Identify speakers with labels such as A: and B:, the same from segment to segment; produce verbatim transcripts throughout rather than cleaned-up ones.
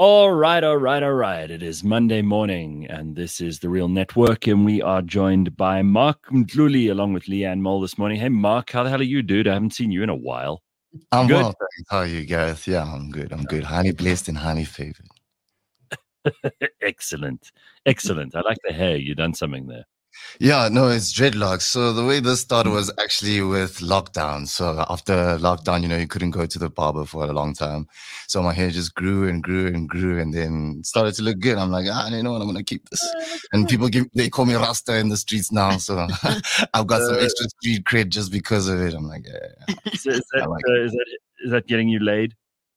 A: All right, all right, all right. It is Monday morning, and this is The Real Network, and we are joined by Mark Mdluli along with Leanne Mole this morning. Hey, Mark, how the hell are you, dude? I haven't seen you in a while.
B: I'm
A: Good?
B: well, thanks. How are you, Gareth? Yeah, I'm good. I'm good. Highly blessed and highly favored.
A: Excellent. Excellent. I like the hair. You've done something there.
B: Yeah, no, it's dreadlocks. So the way this started was actually with lockdown. So after lockdown, you know, you couldn't go to the barber for a long time. So my hair just grew and grew and grew and then it started to look good. I'm like, ah, you know what, I'm going to keep this. And people give, they call me Rasta in the streets now. So I've got some extra street cred just because of it. I'm like, yeah. yeah.
A: So is, that, like uh, is, that, is that getting you laid?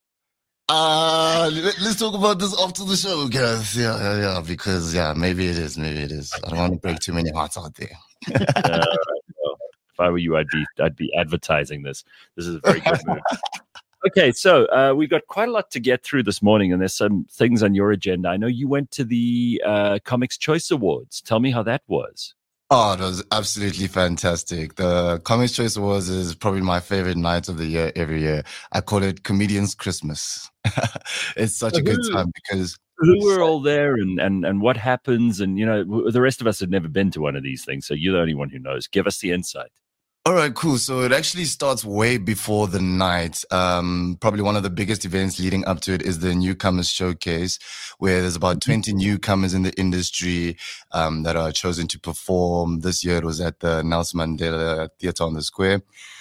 B: Uh, let, let's talk about this after the show, guys. Yeah, yeah, yeah, because, yeah, maybe it is, maybe it is. I don't want to break too many hearts out there.
A: uh, well, if I were you, I'd be, I'd be advertising this. This is a very good move. Okay, so uh, we've got quite a lot to get through this morning, and there's some things on your agenda. I know you went to the uh, Comics Choice Awards. Tell me how that was.
B: Oh, it was absolutely fantastic. The Comics Choice Awards is probably my favorite night of the year every year. I call it Comedians Christmas. It's such a good time because
A: who were all there and, and, and what happens? And, you know, the rest of us had never been to one of these things, so you're the only one who knows. Give us the insight.
B: All right, cool. So it actually starts way before the night. Um, probably one of the biggest events leading up to it is the Newcomers Showcase, where there's about twenty newcomers in the industry um, that are chosen to perform. This year it was at the Nelson Mandela Theatre on the Square.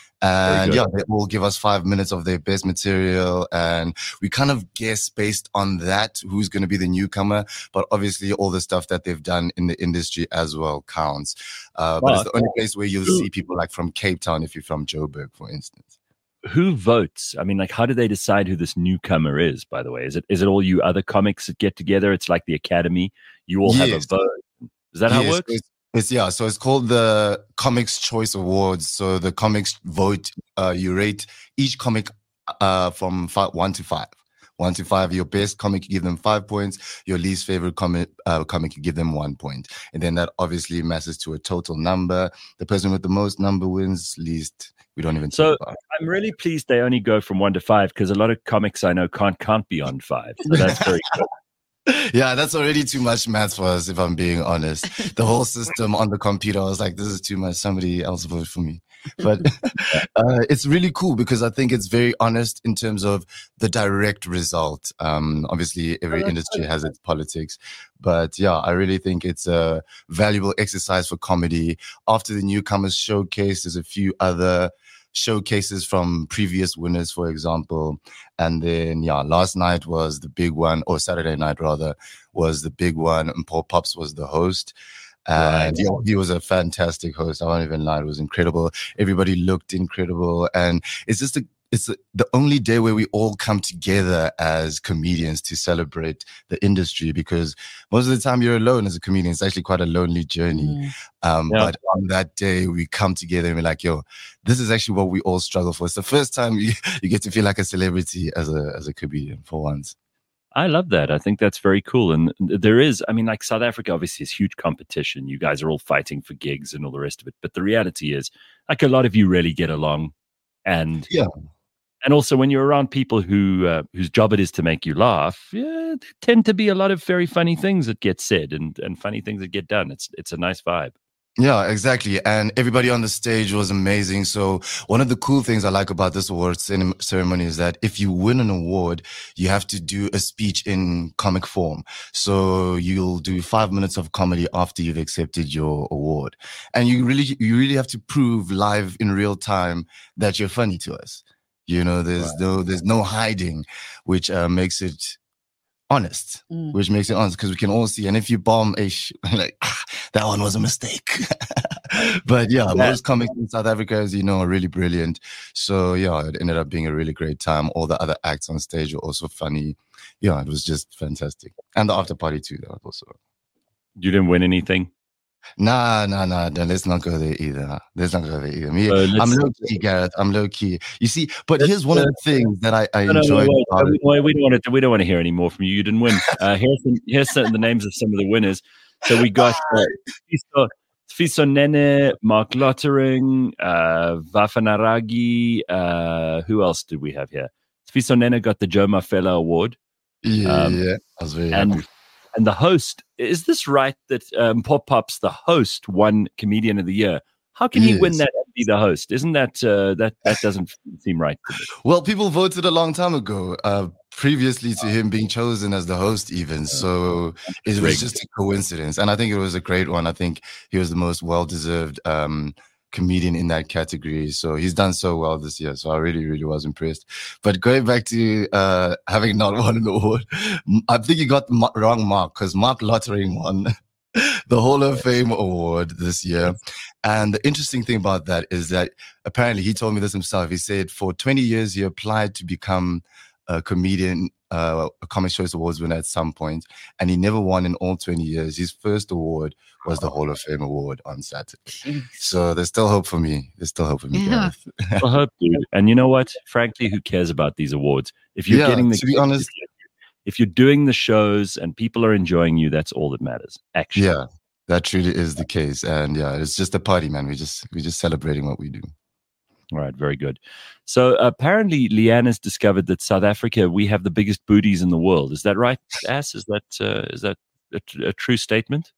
B: And yeah, they all give us five minutes of their best material, and we kind of guess based on that who's going to be the newcomer. But obviously, all the stuff that they've done in the industry as well counts. Uh, but it's the only place where you'll see people like from Cape Town if you're from Joburg, for instance.
A: Who votes? I mean, like, how do they decide who this newcomer is? By the way, is it is it all you other comics that get together? It's like the Academy. You all yes. have a vote. Is that
B: yes,
A: how it works?
B: It's- It's yeah, so it's called the Comics Choice Awards. So the comics vote, uh, you rate each comic uh, from five, one to five. One to five, your best comic, you give them five points. Your least favorite comic, uh, comic, you give them one point. And then that obviously masses to a total number. The person with the most number wins, least. We don't even talk
A: so
B: about it.
A: I'm really pleased they only go from one to five because a lot of comics I know can't count beyond five. So that's very good.
B: Yeah, that's already too much math for us, if I'm being honest. The whole system on the computer, I was like, this is too much. Somebody else vote for me. But uh, it's really cool because I think it's very honest in terms of the direct result. Um, obviously, every industry has its politics. But yeah, I really think it's a valuable exercise for comedy. After the Newcomers Showcase, there's a few other showcases from previous winners, for example. And then, yeah, last night was the big one, or Saturday night rather, was the big one. And Paul Pops was the host. And right. he, he was a fantastic host. I won't even lie. It was incredible. Everybody looked incredible. And it's just a It's the only day where we all come together as comedians to celebrate the industry, because most of the time you're alone as a comedian. It's actually quite a lonely journey. Mm. Um, yeah. But on that day, we come together and we're like, yo, this is actually what we all struggle for. It's the first time you, you get to feel like a celebrity as a as a comedian for once.
A: I love that. I think that's very cool. And there is, I mean, like South Africa obviously is huge competition. You guys are all fighting for gigs and all the rest of it. But the reality is, like, a lot of you really get along. And
B: yeah.
A: And also, when you're around people who uh, whose job it is to make you laugh, yeah, there tend to be a lot of very funny things that get said and, and funny things that get done. It's it's a nice vibe.
B: Yeah, exactly. And everybody on the stage was amazing. So one of the cool things I like about this award ceremony is that if you win an award, you have to do a speech in comic form. So you'll do five minutes of comedy after you've accepted your award. And you really, you really have to prove live in real time that you're funny to us. You know, there's right. no, there's no hiding, which uh, makes it honest, mm. which makes it honest because we can all see. And if you bomb a sh- like ah, that one was a mistake. But yeah, yeah, most comics in South Africa, as you know, are really brilliant. So yeah, it ended up being a really great time. All the other acts on stage were also funny. Yeah, it was just fantastic. And the after party too, that was also.
A: You didn't win anything?
B: Nah, nah, nah. No, let's not go there either. Let's not go there either. Me, uh, I'm low key, Gareth. I'm low key. You see, but here's one uh, of the things that I, I no, enjoy. No,
A: no, wait, wait, we don't want to. We don't want to hear any more from you. You didn't win. Uh, here's some, here's some, the names of some of the winners. So we got uh, Fiso Nene, Mark Lottering, uh, Vafanaragi. Uh, who else did we have here? Fiso Nene got the Joe Mafela Award.
B: Yeah, um, yeah, I was very
A: and,
B: happy.
A: And the host, is this right that um, Pop Pop's the host won Comedian of the Year? How can yes. he win that and be the host? Isn't that uh, that that doesn't seem right to me?
B: Well, people voted a long time ago, uh, previously to him being chosen as the host, even. So it was just a coincidence, and I think it was a great one. I think he was the most well-deserved um, comedian in that category. So he's done so well this year. So I really, really was impressed. But going back to uh, having not won an award, I think you got the wrong mark, because Mark Lottering won the Hall of Fame award this year. And the interesting thing about that is that apparently he told me this himself. He said for twenty years, he applied to become a comedian, uh, a Comics Choice Awards winner at some point, and he never won in all twenty years. His first award was the Hall of Fame award on Saturday. So there's still hope for me. There's still hope for me.
A: Yeah. Well, hope, dude. And you know what? Frankly, who cares about these awards? If you're
B: yeah,
A: getting the,
B: to be honest,
A: if you're doing the shows and people are enjoying you, that's all that matters. Actually,
B: yeah, that truly is the case. And yeah, it's just a party, man. We just we're just celebrating what we do.
A: All right, very good. So apparently, Leanne has discovered that South Africa, we have the biggest booties in the world. Is that right, Ass? Is that uh, is that a, a true statement?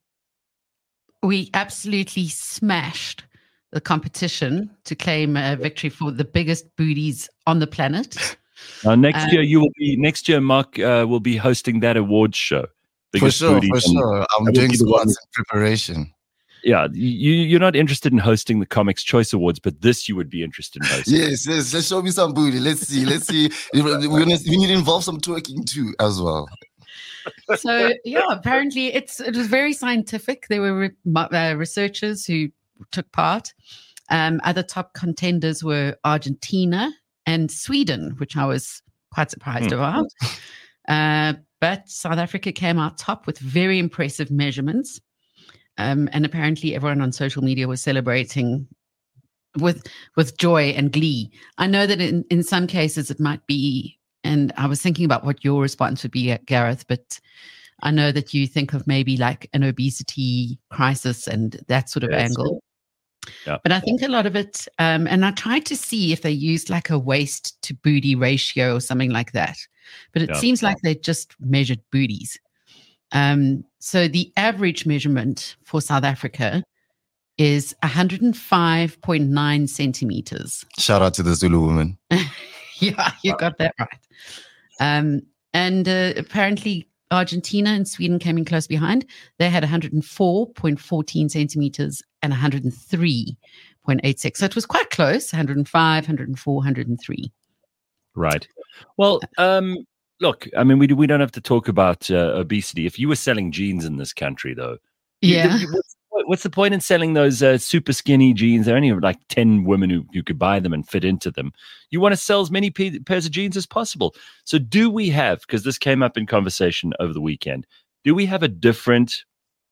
C: We absolutely smashed the competition to claim a victory for the biggest booties on the planet.
A: Uh, next um, year, you will be. Next year, Mark uh, will be hosting that awards show.
B: For sure, for sure. I'm doing squats in preparation.
A: Yeah, you, you're not interested in hosting the Comics Choice Awards, but this you would be interested in hosting.
B: Yes, yes. Let's show me some booty. Let's see. Let's see. we, we need to involve some twerking too as well.
C: So, yeah, apparently it's it was very scientific. There were re- uh, researchers who took part. Um, other top contenders were Argentina and Sweden, which I was quite surprised hmm. about. Uh, but South Africa came out top with very impressive measurements. Um, and apparently everyone on social media was celebrating with with joy and glee. I know that in, in some cases it might be, and I was thinking about what your response would be, Gareth, but I know that you think of maybe like an obesity crisis and that sort of yes. angle.
A: Yeah.
C: But I think a lot of it, um, and I tried to see if they used like a waist to booty ratio or something like that. But it yeah. seems like they just measured booties. Um, so the average measurement for South Africa is one hundred five point nine centimeters.
B: Shout out to the Zulu woman.
C: Yeah, you got that right. Um, and uh, apparently Argentina and Sweden came in close behind. They had one hundred four point one four centimeters and one hundred three point eight six. So it was quite close, one hundred five, one hundred four, one hundred three.
A: Right. Well, um, look, I mean, we we don't have to talk about uh, obesity. If you were selling jeans in this country, though,
C: yeah,
A: you, what's, what's the point in selling those uh, super skinny jeans? There are only like ten women who, who could buy them and fit into them. You want to sell as many p- pairs of jeans as possible. So do we have, because this came up in conversation over the weekend, do we have a different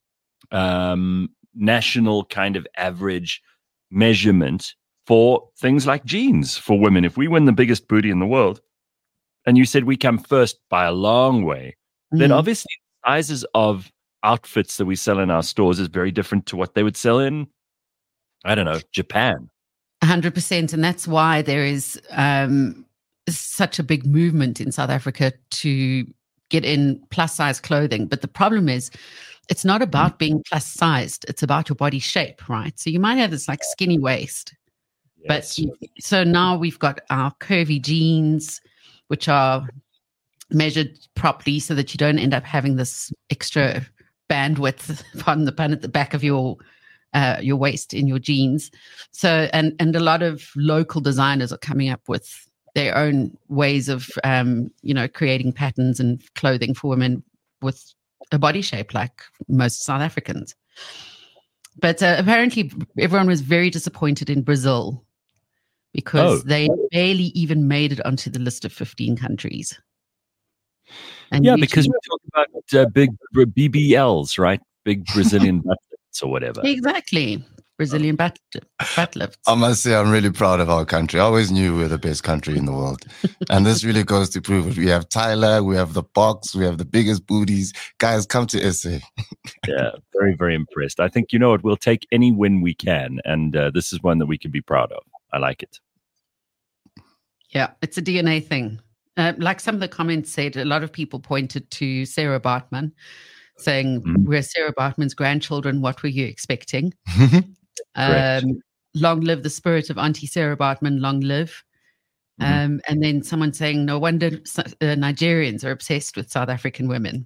A: um, national kind of average measurement for things like jeans for women? If we win the biggest booty in the world, and you said we come first by a long way, mm-hmm. then obviously sizes of outfits that we sell in our stores is very different to what they would sell in, I don't know, Japan.
C: one hundred percent. And that's why there is um, such a big movement in South Africa to get in plus size clothing. But the problem is, it's not about being plus sized. It's about your body shape, right? So you might have this like skinny waist. Yes. But you, so now we've got our curvy jeans, which are measured properly so that you don't end up having this extra bandwidth, pardon the pun, at the back of your uh, your waist in your jeans. So, and and a lot of local designers are coming up with their own ways of, um, you know, creating patterns and clothing for women with a body shape like most South Africans. But uh, apparently everyone was very disappointed in Brazil, because oh. they barely even made it onto the list of fifteen countries.
A: And yeah, because we're talking about uh, big B B Ls, right? Big Brazilian butt lifts or whatever.
C: Exactly. Brazilian butt, butt lifts.
B: I must say, I'm really proud of our country. I always knew we were the best country in the world. And this really goes to prove it. We have Tyler, we have the box, we have the biggest booties. Guys, come to S A.
A: Yeah, very, very impressed. I think, you know what, we'll take any win we can. And uh, this is one that we can be proud of. I like it.
C: Yeah, it's a D N A thing. Uh, like some of the comments said, a lot of people pointed to Sarah Bartman, saying,
A: Mhm.
C: we're Sarah Bartman's grandchildren. What were you expecting?
A: Correct.
C: Um, long live the spirit of Auntie Sarah Bartman, long live.
A: Mhm.
C: Um, and then someone saying, no wonder uh, Nigerians are obsessed with South African women.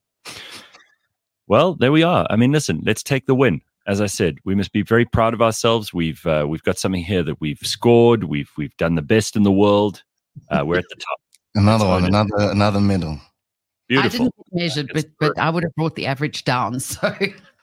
A: Well, there we are. I mean, listen, let's take the win. As I said, we must be very proud of ourselves. We've uh, we've got something here that we've scored. We've we've done the best in the world. Uh, we're at the top.
B: Another one,
A: own it.
B: another another medal.
A: Beautiful.
C: I didn't measure it, but, but I would have brought the average down. So,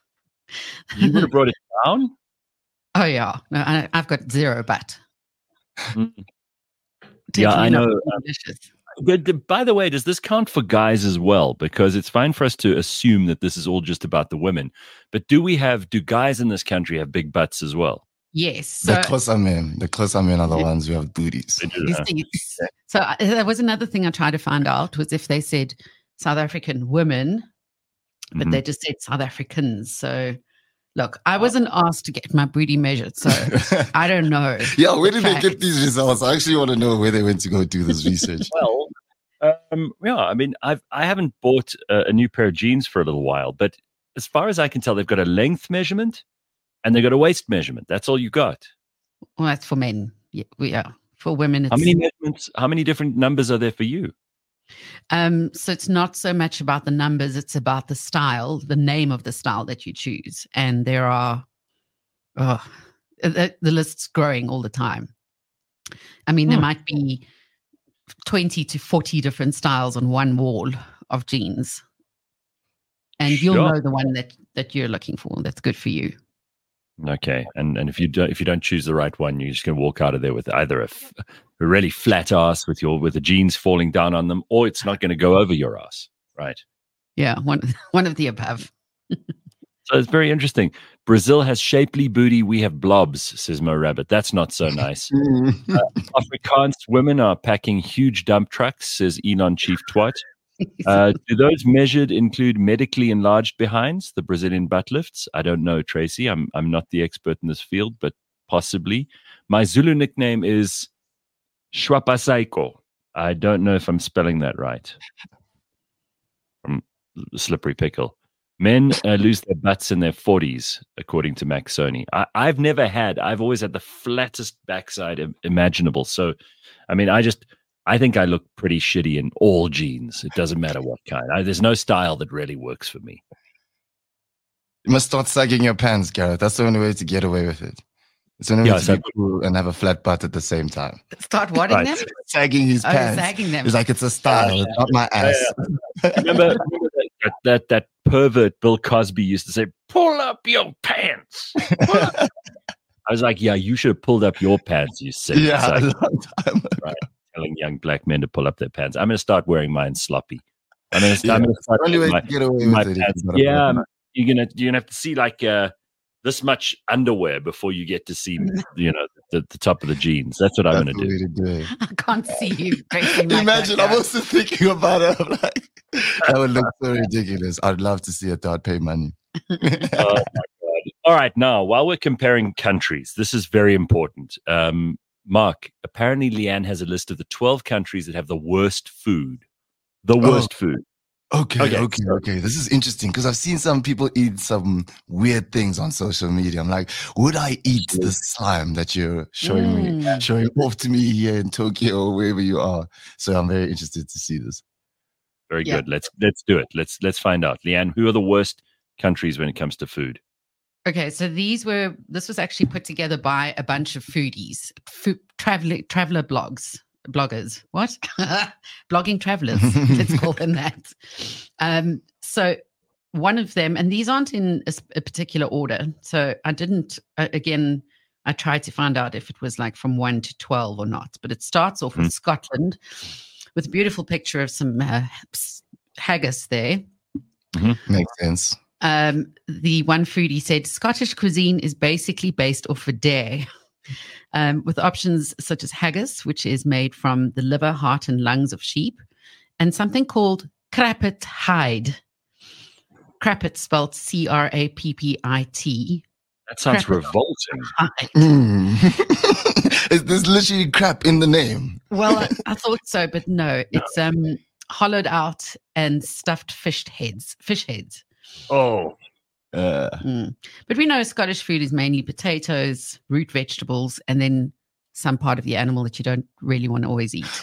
A: You would have brought it down.
C: oh yeah, no, I, I've got zero, but
A: Mm.
C: definitely
A: Yeah, I
C: not
A: know.
C: ambitious.
A: But d- by the way, does this count for guys as well? Because it's fine for us to assume that this is all just about the women. But do we have, do guys in this country have big butts as well?
C: Yes. So,
B: The Xhosa men, the Xhosa men are the ones who have booties.
A: They do,
C: you
A: huh?
C: see, so uh, that was another thing I tried to find out was if they said South African women, but
A: Mhm.
C: they just said South Africans. So, look, I wasn't asked to get my booty measured, so I don't know.
B: Yeah, where did they
C: Facts.
B: get these results? I actually want to know where they went to go do this research.
A: Well, um, yeah, I mean, I've I haven't bought a, a new pair of jeans for a little while, but as far as I can tell, they've got a length measurement and they've got a waist measurement. That's all you got.
C: Well, that's for men. Yeah, we are. For women, it's
A: How many measurements? How many different numbers are there for you?
C: Um, so it's not so much about the numbers, it's about the style, the name of the style that you choose. And there are, oh, the, the list's growing all the time. I mean, there
A: Hmm.
C: might be twenty to forty different styles on one wall of jeans. And you'll
A: Sure.
C: know the one that, that you're looking for that's good for you.
A: Okay, and and if you don't if you don't choose the right one, you're just going to walk out of there with either a, f- a really flat ass with your with the jeans falling down on them, or it's not going to go over your ass. Right.
C: Yeah, one, one of the above.
A: So it's very interesting. Brazil has shapely booty. We have blobs, says Mo Rabbit. That's not so nice. Afrikaans women are packing huge dump trucks, says Elon Chief Twat. Uh, do those measured include medically enlarged behinds, the Brazilian butt lifts? I don't know, Tracy. I'm I'm not the expert in this field, but possibly. My Zulu nickname is Shwapasaiko. I don't know if I'm spelling that right. From Slippery Pickle. Men uh, lose their butts in their forties, according to Max Sony. I, I've never had. I've always had the flattest backside im- imaginable. So, I mean, I just, I think I look pretty shitty in all jeans. It doesn't matter what kind. I, there's no style that really works for me.
B: You must start sagging your pants, Gareth. That's the only way to get away with it. It's the only
A: Yeah,
B: way to
A: so-
B: be cool and have a flat butt at the same time.
C: Start wadding
A: Right.
C: them?
B: Sagging his
C: Oh,
B: pants.
C: sagging them.
B: It's like it's a style. It's not my ass.
A: Remember, remember that, that that pervert Bill Cosby used to say, "Pull up your pants." Pull up. I was like, "Yeah, you should have pulled up your pants, you sick."
B: Yeah, a
A: It's like
B: long time.
A: telling young black men to pull up their pants. I'm going to start wearing mine sloppy. I'm going to
B: Yeah,
A: start, I'm gonna start
B: Only way
A: wearing
B: to get away
A: my, my
B: with it. is
A: pants.
B: you gotta
A: Yeah,
B: put
A: um, you're gonna you're gonna have to see like uh, this much underwear before you get to see you know the, the top of the jeans. That's what I'm
B: That's
A: going to
B: the
A: do.
B: way to do it.
C: I can't see you dressing like
B: Imagine,
C: that,
B: I'm
C: guy.
B: also thinking about it. I'm like, that would look so ridiculous. I'd love to see it. I'd pay money.
A: Oh my God. All right, now while we're comparing countries, this is very important. Um, Mark, apparently Leanne has a list of the twelve countries that have the worst food. The
B: Oh.
A: worst food.
B: Okay,
A: Okay,
B: okay, okay,
A: so-
B: This is interesting because I've seen some people eat some weird things on social media. I'm like, would I eat the slime that you're showing me,
C: Mm.
B: showing off to me here in Tokyo or wherever you are? So I'm very interested to see this.
A: Very
C: Yeah.
A: good. Let's let's do it. Let's let's find out. Leanne, who are the worst countries when it comes to food?
C: Okay, so these were this was actually put together by a bunch of foodies, food, traveler traveler blogs, bloggers. What? Blogging travelers. Let's call them that. Um, so one of them, and these aren't in a, s- a particular order. So I didn't. Uh, again, I tried to find out if it was like from one to twelve or not. But it starts off with Scotland, with a beautiful picture of some uh, s- haggis there.
B: Makes sense.
C: Um, the one foodie said Scottish cuisine is basically based off a dare, um, with options such as haggis, which is made from the liver, heart, and lungs of sheep, and something called crappit hide. Crappit spelled C R A P P I T.
A: That sounds
C: Crap.
A: revolting.
C: Hide.
B: Mm. Is there's literally crap in the name?
C: Well, I, I thought so, but no, it's um hollowed out and stuffed fish heads. Fish heads.
A: Oh.
B: Uh,
C: Mm. But we know Scottish food is mainly potatoes, root vegetables, and then some part of the animal that you don't really want to always eat.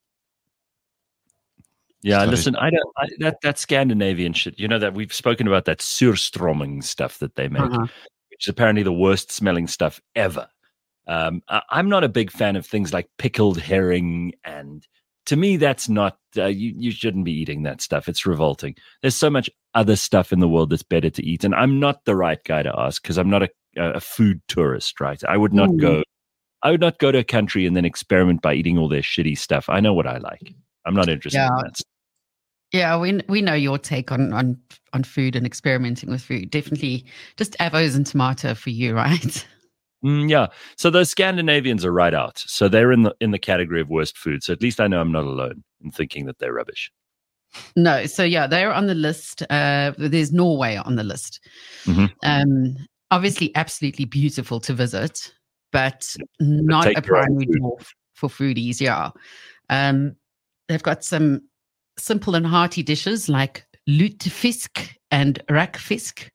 A: Yeah,
B: Scottish.
A: listen, I don't I, that that Scandinavian shit. You know that we've spoken about that surströmming stuff that they make,
C: Uh-huh.
A: which is apparently the worst smelling stuff ever. Um, I, I'm not a big fan of things like pickled herring, and to me, that's not. Uh, you you shouldn't be eating that stuff. It's revolting. There's so much other stuff in the world that's better to eat, and I'm not the right guy to ask because I'm not a, a food tourist. Right? I would not
C: Mm.
A: go. I would not go to a country and then experiment by eating all their shitty stuff. I know what I like. I'm not interested
C: Yeah.
A: in that.
C: Yeah, we we know your take on on on food and experimenting with food. Definitely, just avos and tomato for you, right?
A: Mm, yeah. So those Scandinavians are right out. So they're in the in the category of worst food. So at least I know I'm not alone in thinking that they're rubbish.
C: No, so yeah, they're on the list. Uh, there's Norway on the list.
A: Mhm.
C: Um, obviously, absolutely beautiful to visit, but not
A: take
C: a
A: your own
C: primary
A: food.
C: draw f- for foodies. Yeah, um, they've got some simple and hearty dishes like lutefisk and rakfisk.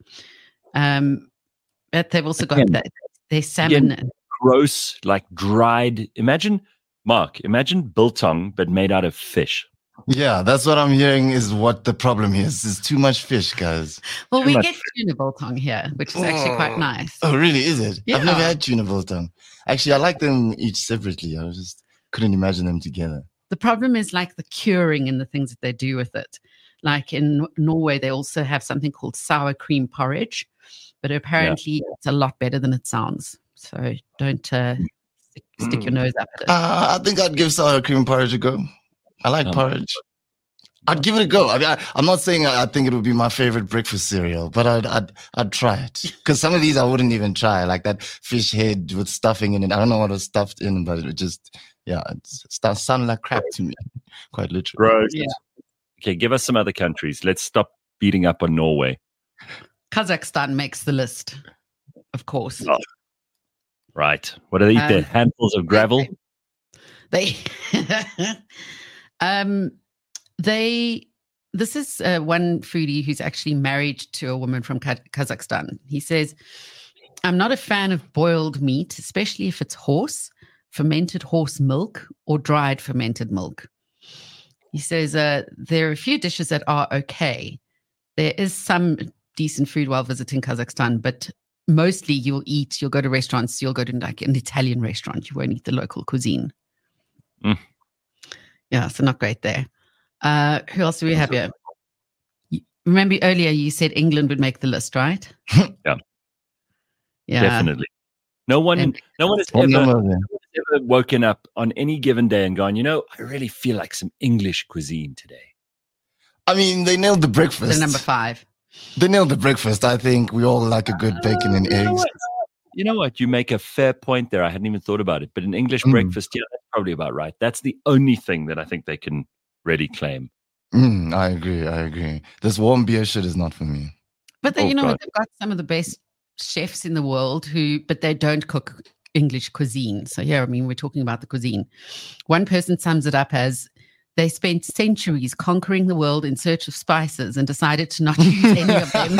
C: Um, but they've also got
A: Again,
C: that their salmon.
A: again, Gross, like dried. Imagine, Mark, imagine biltong, but made out of fish.
B: yeah, that's what I'm hearing is what the problem is. Is too much fish, guys.
C: well,
A: too
C: we
A: much
C: get tuna biltong here, which is actually quite
B: Oh.
C: nice.
B: Oh, really? Is it? I've never
C: Yeah.
B: had tuna biltong. Actually, I like them each separately. I just couldn't imagine them together.
C: The problem is like the curing and the things that they do with it. Like in Nor- Norway, they also have something called sour cream porridge, but apparently it's a lot better than it sounds. So don't uh, stick, stick your nose up at it.
B: Uh, I think I'd give sour cream porridge a go. I like
A: Oh.
B: porridge. I'd give it a go. I mean, I, I'm not saying I, I think it would be my favorite breakfast cereal, but I'd I'd, I'd try it because some of these I wouldn't even try, like that fish head with stuffing in it. I don't know what was stuffed in, but it just yeah, it starts sounding like crap to me, quite literally.
A: Gross.
C: Yeah.
A: Okay, give us some other countries. Let's stop beating up on Norway.
C: Kazakhstan makes the list, of course.
A: Oh. Right. What do they eat
C: Um,
A: there? Handfuls of gravel?
C: They, um, they. This is uh, one foodie who's actually married to a woman from Ka- Kazakhstan. He says, "I'm not a fan of boiled meat, especially if it's horse, fermented horse milk, or dried fermented milk." He says uh, there are a few dishes that are okay. There is some decent food while visiting Kazakhstan, but mostly you'll eat, you'll go to restaurants, you'll go to like an Italian restaurant, you won't eat the local cuisine.
A: Mm.
C: Yeah, so not great there. Uh, who else do we have here? You- Remember earlier you said England would make the list, right?
A: Yeah.
C: Yeah.
A: Definitely. No one,
C: And-
A: no one has
B: One
A: ever,
B: number there.
A: ever woken up on any given day and gone, you know, I really feel like some English cuisine today.
B: I mean, they nailed the breakfast.
C: So number five.
B: They nailed the breakfast. I think we all like a good bacon and
A: You know
B: eggs.
A: what? You know what? You make a fair point there. I hadn't even thought about it. But an English
B: Mm.
A: breakfast, yeah, that's probably about right. That's the only thing that I think they can really claim.
B: Mm, I agree. I agree. This warm beer shit is not for me.
C: But they,
A: Oh,
C: you know what?
A: God.
C: They've got some of the best chefs in the world who, but they don't cook English cuisine. So yeah, I mean, we're talking about the cuisine. One person sums it up as they spent centuries conquering the world in search of spices and decided to not use any of them.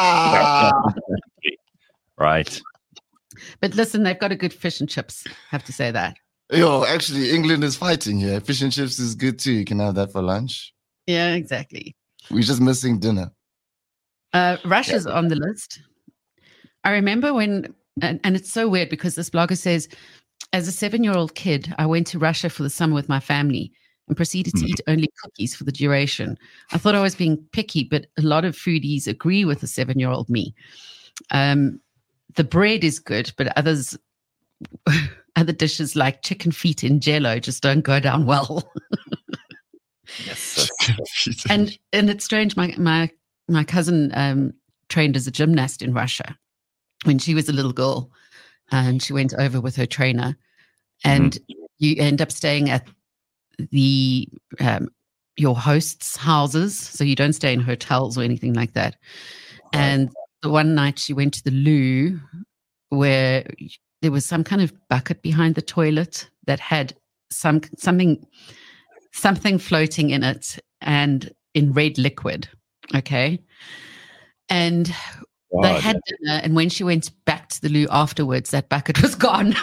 A: Right.
C: But listen, they've got a good fish and chips. Have to say that.
B: Yo, actually, England is fighting here. Fish and chips is good too. You can have that for lunch.
C: Yeah, exactly.
B: We're just missing dinner.
C: Uh, Russia's on the list. I remember when, and, and it's so weird because this blogger says, as a seven-year-old kid, I went to Russia for the summer with my family and proceeded to
A: Mhm.
C: eat only cookies for the duration. I thought I was being picky, but a lot of foodies agree with the seven-year-old me. Um, the bread is good, but others, other dishes like chicken feet in jello just don't go down well.
A: Yes.
C: and and it's strange. My my my cousin um, trained as a gymnast in Russia when she was a little girl, and she went over with her trainer, and you end up staying at the um, your hosts' houses, so you don't stay in hotels or anything like that. And the one night she went to the loo, where there was some kind of bucket behind the toilet that had some something something floating in it and in red liquid. Okay. And
A: Wow,
C: they had dinner, and when she went back to the loo afterwards, that bucket was gone.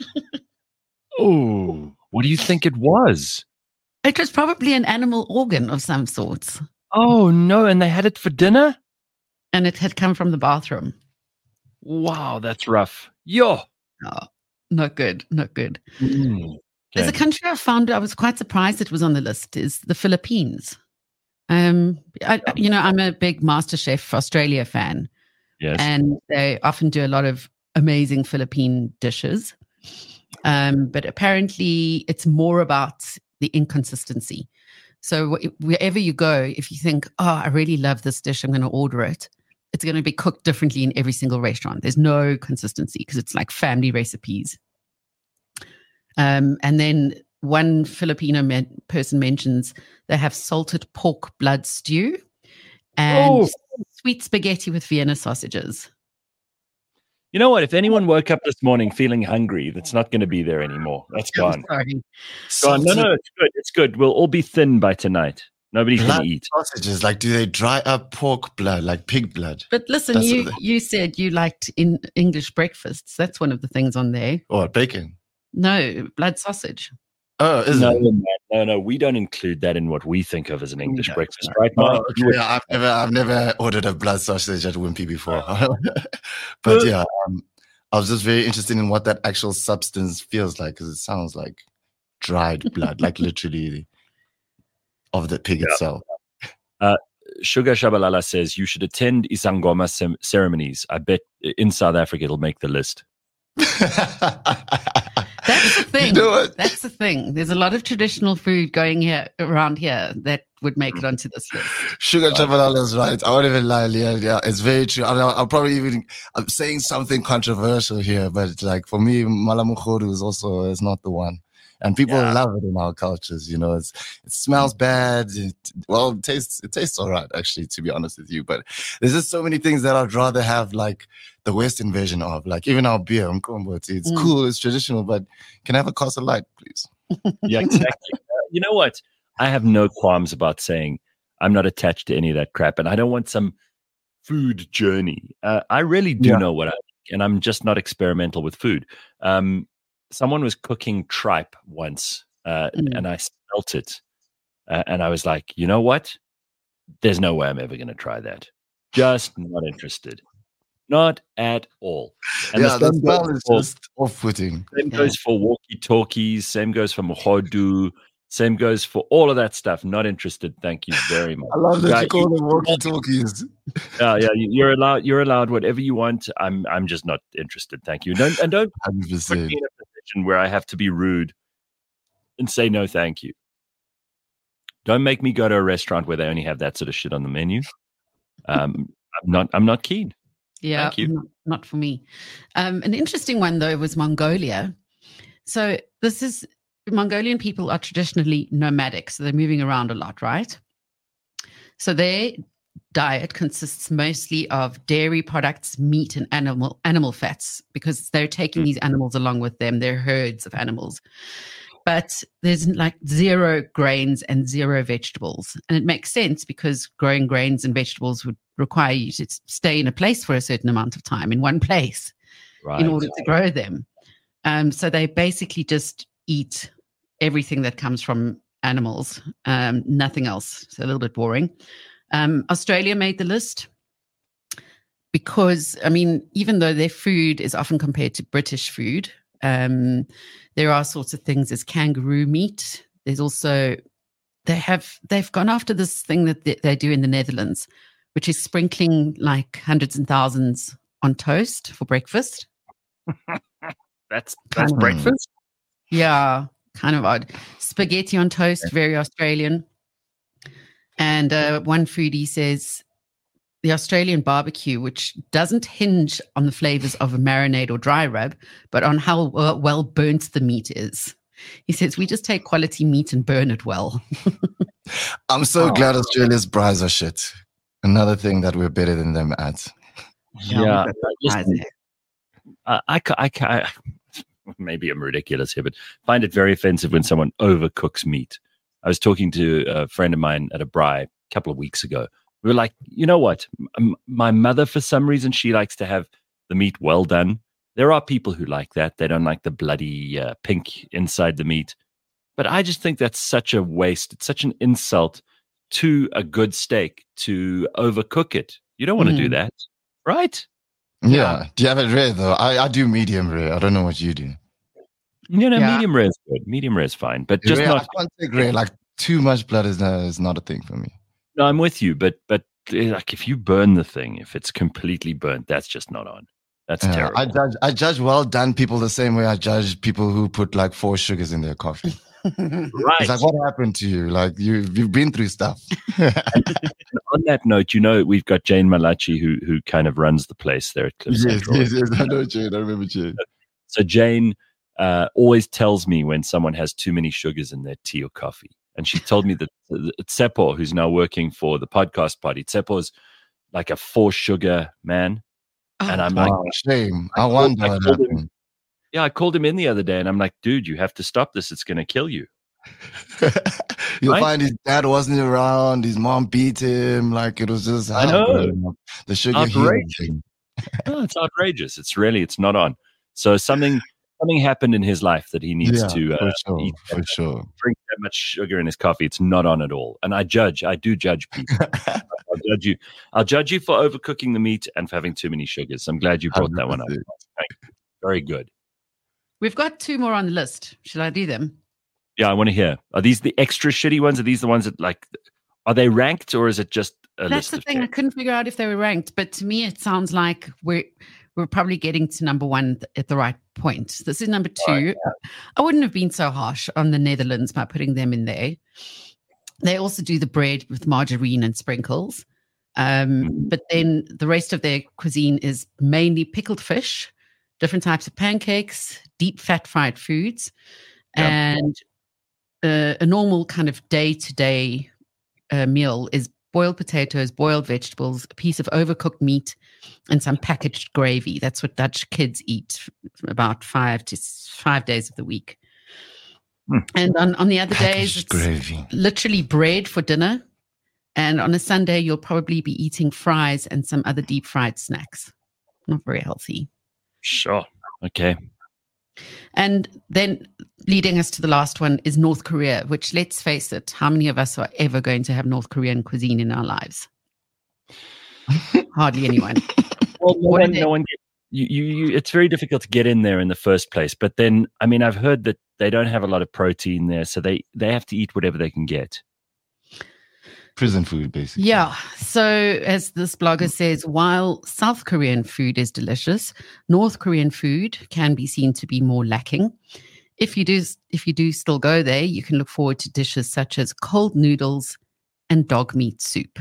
A: Oh, what do you think it was?
C: It was probably an animal organ of some sort.
A: Oh, no. And they had it for dinner?
C: And it had come from the bathroom.
A: Wow, that's rough. Yo.
C: Oh, not good. Not good.
A: Mm,
C: There's a
A: okay.
C: country I found I was quite surprised it was on the list is the Philippines. Um, I, you know, I'm a big MasterChef Australia fan.
A: Yes.
C: And they often do a lot of amazing Philippine dishes. Um, but apparently it's more about the inconsistency. So wh- wherever you go, if you think, oh, I really love this dish, I'm going to order it, it's going to be cooked differently in every single restaurant. There's no consistency because it's like family recipes. Um, and then one Filipino men- person mentions they have salted pork blood stew and
A: Oh.
C: sweet spaghetti with Vienna sausages.
A: You know what? If anyone woke up this morning feeling hungry, that's not going to be there anymore. That's gone.
C: I'm
A: Gone.
C: sorry.
A: No, no, it's good. It's good. We'll all be thin by tonight. Nobody's going
B: Blood
A: to eat.
B: sausages, like, do they dry up pork blood, like pig blood?
C: But listen,
B: That's
C: you,
B: what
C: you said you liked in English breakfasts. That's one of the things on there.
B: Or bacon?
C: No, blood sausage.
B: Oh, is
A: No,
B: it?
A: no, no, no. We don't include that in what we think of as an English
C: No,
A: breakfast,
C: no.
A: right, Mark?
B: Oh,
A: You
B: okay.
A: would-
B: I've never, I've never ordered a blood sausage at Wimpy before. But yeah, um, I was just very interested in what that actual substance feels like because it sounds like dried blood, like literally of the pig
A: Yeah.
B: itself.
A: Sugar Shabalala says you should attend Isangoma sem- ceremonies. I bet in South Africa it'll make the list.
C: That's the thing.
B: You know what?
C: That's the thing. There's a lot of traditional food going here around here that would make it onto this list.
B: Sugar Chabalala is right. I won't even lie, Leah. Yeah, it's very true. I mean, I'll, I'll probably even, I'm saying something controversial here, but like for me, Malamukhuru is also is not the one. And people
A: Yeah.
B: love it in our cultures, you know. It's it smells bad. It, well, it tastes it tastes all right, actually, to be honest with you. But there's just so many things that I'd rather have like the Western version of. Like even our beer, Mkombo, it's
C: Mm.
B: cool, it's traditional, but can I have a Casa Light, please?
A: Yeah, exactly. Uh, you know what? I have no qualms about saying I'm not attached to any of that crap, and I don't want some food journey. Uh, I really do
B: Yeah.
A: know what I like, and I'm just not experimental with food. Um, someone was cooking tripe once, uh,
C: Mm.
A: and I smelt it, uh, and I was like, you know what? There's no way I'm ever going to try that. Just not interested. Not at all. And
B: yeah, the
A: same
B: smell
A: goes
B: is
A: for-
B: just off-putting.
A: Same
C: Yeah.
A: goes for walkie-talkies. Same goes for Mohodu. Same goes for all of that stuff. Not interested. Thank you very much.
B: I love that
A: Guy,
B: you call them walkie-talkies.
A: Yeah, yeah. you- You're allowed. You're allowed whatever you want. I'm. I'm just not interested. Thank you. Don't and don't
B: one hundred
A: put
B: percent.
A: me in a position where I have to be rude and say no, thank you. Don't make me go to a restaurant where they only have that sort of shit on the menu. Um, I'm not. I'm not keen.
C: Yeah,
A: Thank you.
C: Not, not for me. Um, an interesting one, though, was Mongolia. So this is Mongolian people are traditionally nomadic, so they're moving around a lot, right? So their diet consists mostly of dairy products, meat, and animal animal fats because they're taking
A: Mm.
C: these animals along with them. They're herds of animals. But there's like zero grains and zero vegetables. And it makes sense because growing grains and vegetables would require you to stay in a place for a certain amount of time in one place
A: Right.
C: in order to grow them. Um, so they basically just eat everything that comes from animals, um, nothing else. So a little bit boring. Um, Australia made the list because, I mean, even though their food is often compared to British food, um, there are sorts of things as kangaroo meat. There's also, they have, they've gone after this thing that they, they do in the Netherlands, which is sprinkling like hundreds and thousands on toast for breakfast.
A: That's that's
C: Kind of-
A: breakfast.
C: Yeah, kind of odd. Spaghetti on toast, very Australian. And uh, one foodie says the Australian barbecue, which doesn't hinge on the flavors of a marinade or dry rub, but on how uh, well burnt the meat is. He says, we just take quality meat and burn it well.
B: I'm so
A: Oh.
B: glad Australia's braais are shit. Another thing that we're better than them at.
A: Yeah.
C: we got
A: listen,
C: fries
A: Uh, I, ca- I, ca- I, maybe I'm ridiculous here, but find it very offensive when someone overcooks meat. I was talking to a friend of mine at a braai a couple of weeks ago. We were like, you know what? M- my mother, for some reason, she likes to have the meat well done. There are people who like that. They don't like the bloody uh, pink inside the meat. But I just think that's such a waste. It's such an insult to a good steak to overcook it. You don't want to
C: Mm.
A: do that, right?
B: Yeah.
C: Yeah.
B: Do you have it rare though? I, I do medium rare. I don't know what you do.
A: You know,
C: Yeah.
A: medium rare is good. Medium rare is fine, but just
B: rare,
A: not.
B: I can't take rare. Like too much blood is not, is not a thing for me.
A: No, I'm with you, but but uh, like if you burn the thing, if it's completely burnt, that's just not on. That's
B: Yeah,
A: terrible.
B: I judge I judge well done people the same way I judge people who put like four sugars in their coffee.
A: Right.
B: It's like, what happened to you? Like you you've been through stuff.
A: On that note, you know, we've got Jane Malachi who who kind of runs the place there at Cliff
B: yes,
A: Central.
B: yes, yes. I know Jane. I remember Jane.
A: So Jane uh, always tells me when someone has too many sugars in their tea or coffee. And she told me that uh, Tsepo, who's now working for the podcast party, Tsepo's like a four sugar man.
C: Oh,
A: And I'm like,
B: Wow, shame. I,
A: I called-
B: wonder
A: I
B: what
A: called him-
B: happened.
A: yeah, I called him in the other day and I'm like, dude, you have to stop this. It's going to kill you.
B: You'll
A: Right?
B: find his dad wasn't around. His mom beat him. Like it was just
A: I
B: hard
A: know.
B: growing up. The sugar healing
A: Outrageous.
B: thing.
A: Oh, it's outrageous. It's really, it's not on. So something something happened in his life that he needs
B: Yeah,
A: to
B: for
A: uh,
B: sure,
A: eat,
B: for sure.
A: drink that much sugar in his coffee. It's not on at all. And I judge, I do judge people. I'll judge you. I'll judge you for overcooking the meat and for having too many sugars. I'm glad you brought that one up.
B: one hundred
A: Thank you. Very good.
C: We've got two more on the list. Shall I do them?
A: Yeah, I want to hear. Are these the extra shitty ones? Are these the ones that like, are they ranked or is it just a
C: That's
A: list
C: the
A: of
C: thing. I
A: ten?
C: couldn't figure out if they were ranked, but to me, it sounds like we're we're probably getting to number one th- at the right point. This is number two. I wouldn't have been so harsh on the Netherlands by putting them in there. They also do the bread with margarine and sprinkles. Um,
A: Mm.
C: But then the rest of their cuisine is mainly pickled fish, different types of pancakes, deep fat fried foods,
A: Yeah.
C: and uh, a normal kind of day to day meal is boiled potatoes, boiled vegetables, a piece of overcooked meat, and some packaged gravy. That's what Dutch kids eat about five to s- five days of the week.
A: Hmm.
C: And on, on the other days,
B: Packaged
C: it's
B: gravy.
C: literally bread for dinner. And on a Sunday, you'll probably be eating fries and some other deep fried snacks. Not very healthy.
A: Sure. Okay.
C: And then leading us to the last one is North Korea, which, let's face it, how many of us are ever going to have North Korean cuisine in our lives? Hardly anyone.
A: Well, no
C: What
A: one,
C: did
A: no
C: they-
A: one. You, you, you, it's very difficult to get in there in the first place. But then, I mean, I've heard that they don't have a lot of protein there, so they they have to eat whatever they can get.
B: Prison food, basically.
C: Yeah. So, as this blogger says, while South Korean food is delicious, North Korean food can be seen to be more lacking. If you do, if you do still go there, you can look forward to dishes such as cold noodles and dog meat soup.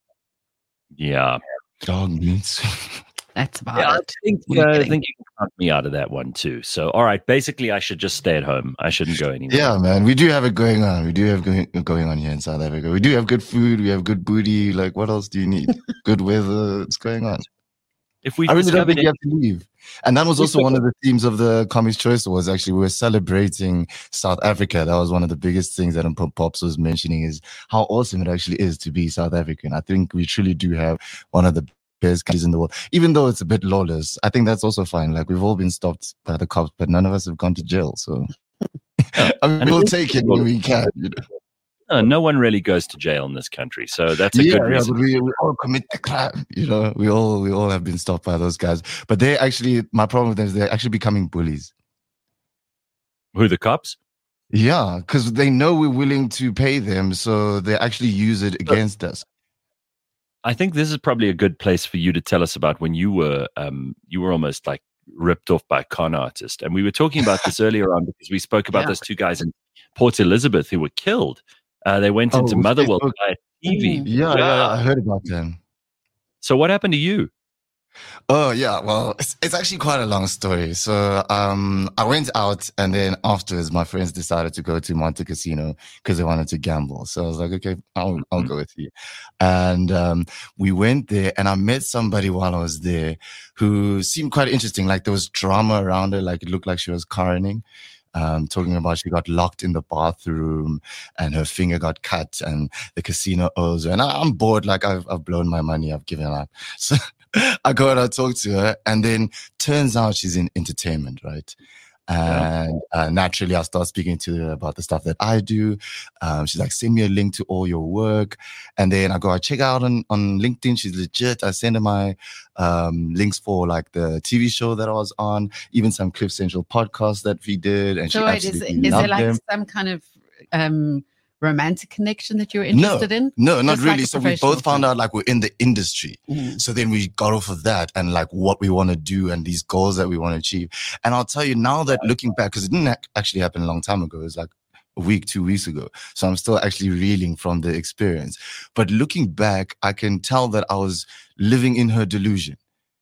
A: Yeah.
B: Dog meat.
C: That's about
A: Yeah, I
C: it.
A: think
C: What are you
A: uh, I
C: getting?
A: think you can count me out of that one too. So, all right, basically, I should just stay at home. I shouldn't go anywhere.
B: Yeah, man, we do have it going on. We do have going going on here in South Africa. We do have good food. We have good booty. Like, what else do you need? Good weather. It's going on.
A: If we
B: I really don't
A: discovered
B: think you have to leave. And that was
A: We
B: also one of the themes of the Comics Choice Awards. Actually, we were celebrating South Africa. That was one of the biggest things that Pop Pops was mentioning is how awesome it actually is to be South African. I think we truly do have one of the best countries in the world, even though it's a bit lawless. I think that's also fine. Like we've all been stopped by the cops, but none of us have gone to jail. So I mean,
A: And
B: we'll
A: it is
B: take it when we can. You know?
A: no, no one really goes to jail in this country, so that's a
B: yeah,
A: good
B: yeah,
A: reason.
B: but we, we all commit the crime. You know, we all we all have been stopped by those guys. But they actually, my problem with them is they're actually becoming bullies.
A: Who, the cops?
B: Yeah, because they know we're willing to pay them, so they actually use it against us.
A: I think this is probably a good place for you to tell us about when you were um, you were almost like ripped off by a con artist, and we were talking about this earlier on because we spoke about
C: Yeah.
A: those two guys in Port Elizabeth who were killed. Uh, they went
B: Oh,
A: into
B: with
A: Motherwell
B: Facebook.
A: via T V.
C: Mm.
B: Yeah, yeah, yeah, I heard about them.
A: So what happened to you?
B: Oh yeah, well, it's, it's actually quite a long story. So um, I went out, and then afterwards, my friends decided to go to Monte Casino because they wanted to gamble. So I was like, okay, I'll I'll go with you. And um, we went there, and I met somebody while I was there who seemed quite interesting. Like there was drama around her, like it looked like she was coroning. Um, talking about she got locked in the bathroom and her finger got cut and the casino owes her. And I, I'm bored, like I've I've blown my money, I've given up. So I go and I talk to her, and then turns out she's in entertainment, right? And uh, naturally, I start speaking to her about the stuff that I do. Um, she's like, send me a link to all your work. And then I go, I check out on, on LinkedIn. She's legit. I send her my um, links for like the T V show that I was on, even some Cliff Central podcasts that we did. And
C: so
B: she
C: wait,
B: absolutely
C: is, is
B: loved
C: there like
B: them.
C: some kind of um, romantic connection that you're interested
B: no,
C: in?
B: No, not
C: Just
B: really.
C: like
B: So we both found out like we're in the industry.
C: Mm-hmm.
B: So then we got off of that and like what we want to do and these goals that we want to achieve. And I'll tell you now that looking back, because it didn't actually happen a long time ago. It was like a week, two weeks ago. So I'm still actually reeling from the experience. But looking back, I can tell that I was living in her delusion.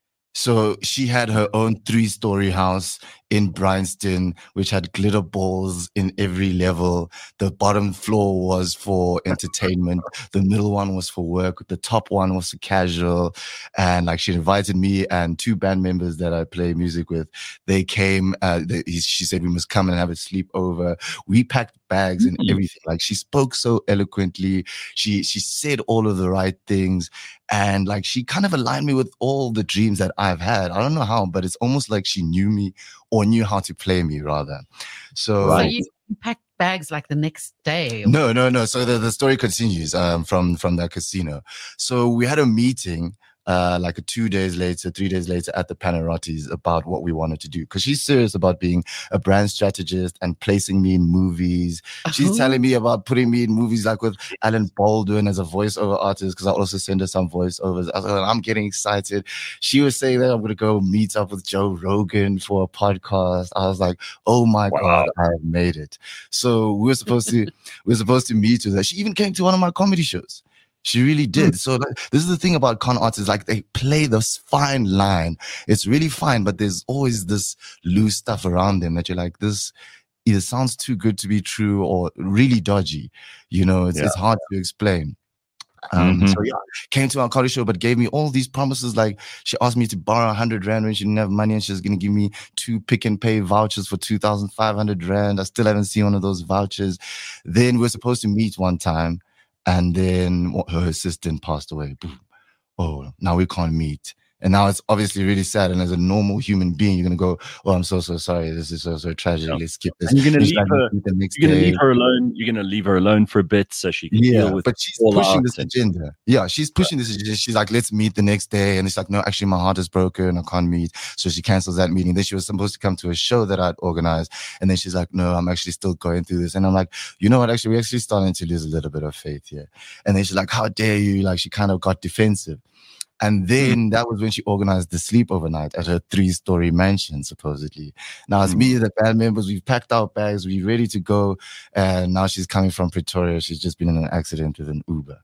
B: So she had her own three-story house in Bryanston, which had glitter balls in every level. The bottom floor was for entertainment. The middle one was for work. The top one was for casual. And like she invited me and two band members that I play music with. They came. Uh, they, she said we must come and have a sleepover. We packed bags and everything. Like she spoke so eloquently. She she said all of the right things. And like she kind of aligned me with all the dreams that I've had. I don't know how, but it's almost like she knew me or knew how to play me rather. So,
C: so you packed bags like the next day?
B: No, no, no. So the, the story continues um, from, from that casino. So we had a meeting uh, like a two days later, three days later at the Panarottis about what we wanted to do. Because she's serious about being a brand strategist and placing me in movies. Uh-huh. She's telling me about putting me in movies like with Alan Baldwin as a voiceover artist, because I also send her some voiceovers. I was like, I'm getting excited. She was saying that I'm going to go meet up with Joe Rogan for a podcast. I was like, oh my wow. God, I have made it. So we were supposed to, we were supposed to meet with her. She even came to one of my comedy shows. She really did. So like, this is the thing about con artists, like they play this fine line. It's really fine, but there's always this loose stuff around them that you're like, this either sounds too good to be true or really dodgy. You know, it's, yeah. it's hard to explain. Um, mm-hmm. So yeah, came to our comedy show, but gave me all these promises. Like she asked me to borrow a hundred rand when she didn't have money, and she was going to give me two Pick and Pay vouchers for two thousand five hundred rand. I still haven't seen one of those vouchers. Then we we're supposed to meet one time. And then her assistant passed away. Boom. Oh, now we can't meet. And now it's obviously really sad. And as a normal human being, you're going to go, oh, I'm so, so sorry. This is so, so tragic. Yeah. Let's skip this.
A: And you're going to leave her, the next you're going to leave her alone. You're going to leave her alone for a bit so she can
B: yeah,
A: deal with
B: but she's pushing this agenda. Yeah, she's pushing this agenda. She's like, let's meet the next day. And it's like, no, actually, my heart is broken. I can't meet. So she cancels that meeting. Then she was supposed to come to a show that I'd organized. And then she's like, no, I'm actually still going through this. And I'm like, you know what? Actually, we're actually starting to lose a little bit of faith here. And then she's like, how dare you? Like, she kind of got defensive. And then that was when she organized the sleepover night at her three-story mansion, supposedly. Now it's mm. me, the band members, we've packed our bags, we're ready to go. And now she's coming from Pretoria. She's just been in an accident with an Uber.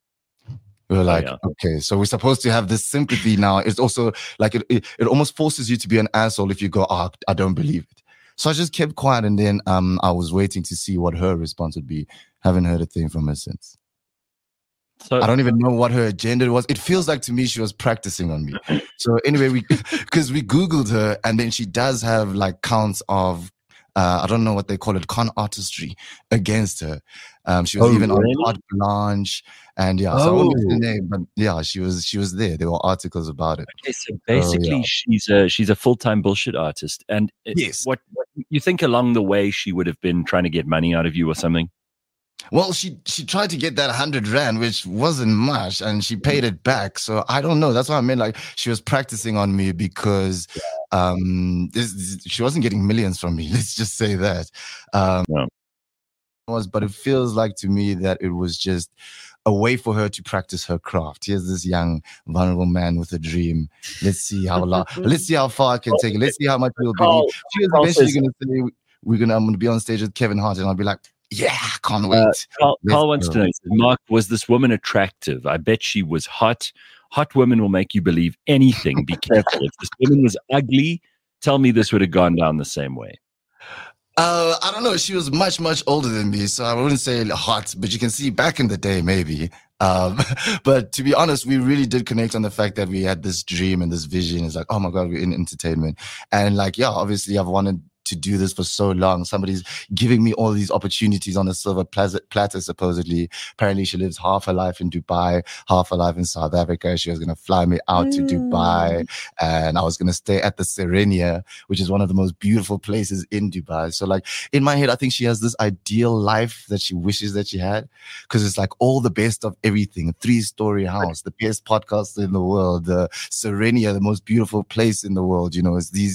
B: We were like, oh, yeah. okay, so we're supposed to have this sympathy now. It's also like, it, it, it almost forces you to be an asshole if you go, oh, I don't believe it. So I just kept quiet. And then um, I was waiting to see what her response would be. Haven't heard a thing from her since. So, I don't even know what her agenda was. It feels like to me she was practicing on me. So anyway, we because we Googled her, and then she does have like counts of uh, I don't know what they call it, con artistry against her. Um, she was oh, even really? on Carte Blanche, and yeah, oh. so I won't mention the name, but yeah, she was she was there. There were articles about it.
A: Okay, so basically, so, yeah. she's a she's a full time bullshit artist, and
B: yes,
A: what, what you think along the way she would have been trying to get money out of you or something.
B: Well, she she tried to get that hundred rand, which wasn't much, and she paid it back. So I don't know. That's what I meant. Like she was practicing on me because um, this, this, she wasn't getting millions from me. Let's just say that. Um, yeah. was, but it feels like to me that it was just a way for her to practice her craft. Here's this young, vulnerable man with a dream. Let's see how long. Let's see how far I can take it. Let's see how much we'll believe. She was eventually going to say, "We're gonna. I'm going to be on stage with Kevin Hart," and I'll be like, Yeah, can't wait.
A: Uh, Carl,
B: Let's
A: Carl wants
B: go.
A: to know, he says, Mark, was this woman attractive? I bet she was hot. Hot women will make you believe anything. Be careful. If this woman was ugly, tell me this would have gone down the same way.
B: Uh, I don't know. She was much, much older than me, so I wouldn't say hot, but you can see back in the day, maybe. Um, but to be honest, we really did connect on the fact that we had this dream and this vision. It's like, oh my God, we're in entertainment. And like, yeah, obviously I've wanted to do this for so long. Somebody's giving me all these opportunities on a silver platter, supposedly. Apparently she lives half her life in Dubai, half her life in South Africa. She was going to fly me out mm. to Dubai, and I was going to stay at the Serenia, which is one of the most beautiful places in Dubai. So like in my head, I think she has this ideal life that she wishes that she had, because it's like all the best of everything. A three-story house, the best podcast in the world, the Serenia, the most beautiful place in the world. You know, it's these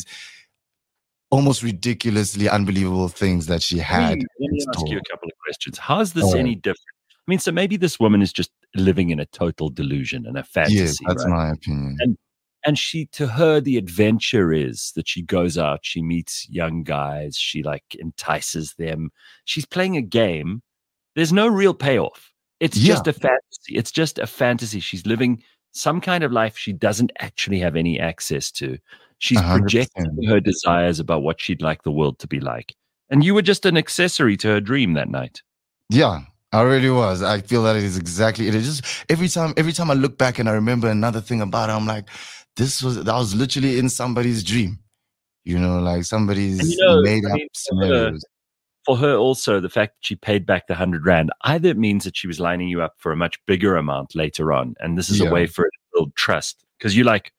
B: almost ridiculously unbelievable things that she had.
A: Let me, let me ask you a couple of questions. How is this oh. any different? I mean, so maybe this woman is just living in a total delusion and a fantasy.
B: Yes, that's
A: right?
B: my opinion.
A: And and she, to her, the adventure is that she goes out, she meets young guys, she like entices them. She's playing a game. There's no real payoff. It's yeah. just a fantasy. It's just a fantasy. She's living some kind of life she doesn't actually have any access to. She's one hundred percent projecting her desires about what she'd like the world to be like. And you were just an accessory to her dream that night.
B: Yeah, I really was. I feel that it is exactly it. Is just every time, every time I look back and I remember another thing about her, I'm like, this was, that was literally in somebody's dream. You know, like somebody's you know, made I up mean, scenarios.
A: For her, for her also, the fact that she paid back the hundred rand, either it means that she was lining you up for a much bigger amount later on. And this is yeah. a way for her to build trust. Because you're like,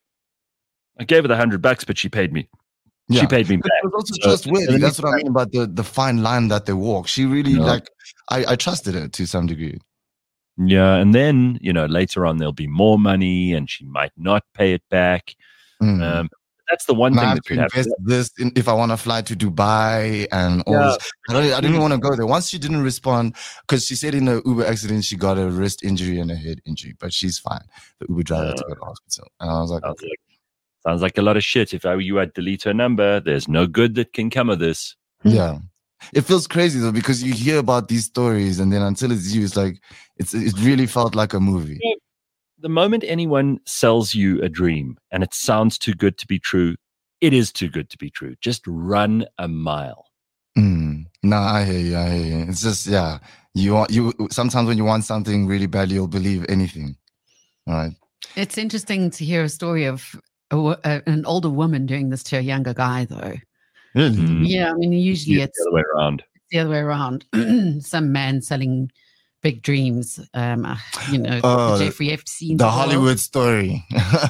A: I gave her the hundred bucks, but she paid me. Yeah. She paid me back.
B: It was also so, trustworthy. That's what I mean about the, the fine line that they walk. She really no. like, I, I trusted her to some degree.
A: Yeah. And then, you know, later on there'll be more money and she might not pay it back. Mm. Um, that's the one
B: and
A: thing
B: I
A: that could
B: invest
A: happen.
B: This in, if I want to fly to Dubai and all
A: yeah.
B: this. I, don't, I didn't want to go there. Once she didn't respond, because she said in the Uber accident, she got a wrist injury and a head injury, but she's fine. The Uber driver uh, to go to the hospital. And I was like,
A: okay. Sounds like a lot of shit. If I were you, I'd delete her number. There's no good that can come of this.
B: Yeah. It feels crazy though, because you hear about these stories and then until it's you, it's like, it's, it really felt like a movie.
A: You know, the moment anyone sells you a dream and it sounds too good to be true, it is too good to be true. Just run a mile.
B: Mm. No, I hear you. I hear you. It's just, yeah. You want, you, sometimes when you want something really badly, you'll believe anything. All right.
C: It's interesting to hear a story of A, a, an older woman doing this to a younger guy, though.
B: Really?
C: Mm. Yeah, I mean, usually
A: yeah,
C: it's
A: the other way around.
C: It's the other way around. Some man selling big dreams. Um, uh, you know,
B: uh,
C: the Jeffrey Epstein.
B: The Hollywood world. Story.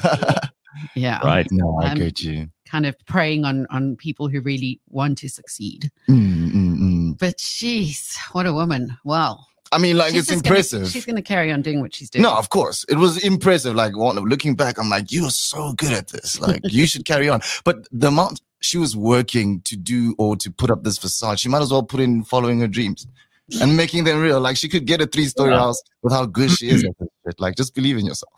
C: Yeah,
A: right.
B: No, I
C: um,
B: get you.
C: Kind of preying on on people who really want to succeed.
B: Mm, mm, mm.
C: But jeez, what a woman! Wow.
B: I mean, like,
C: she's
B: it's impressive.
C: Gonna, she's going to carry on doing what she's doing.
B: No, of course. It was impressive. Like, looking back, I'm like, you're so good at this. Like, you should carry on. But the amount she was working to do or to put up this facade, she might as well put in following her dreams and making them real. Like, she could get a three-story yeah. house with how good she is at this. Like, just believe in yourself.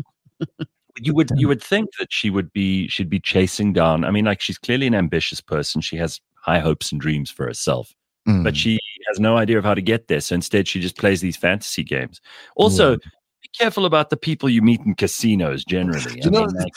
A: You would you would think that she would be she'd be chasing down. I mean, like, she's clearly an ambitious person. She has high hopes and dreams for herself. Mm. But she has no idea of how to get there. So instead, she just plays these fantasy games. Also, yeah. be careful about the people you meet in casinos generally.
B: You I know, mean, like,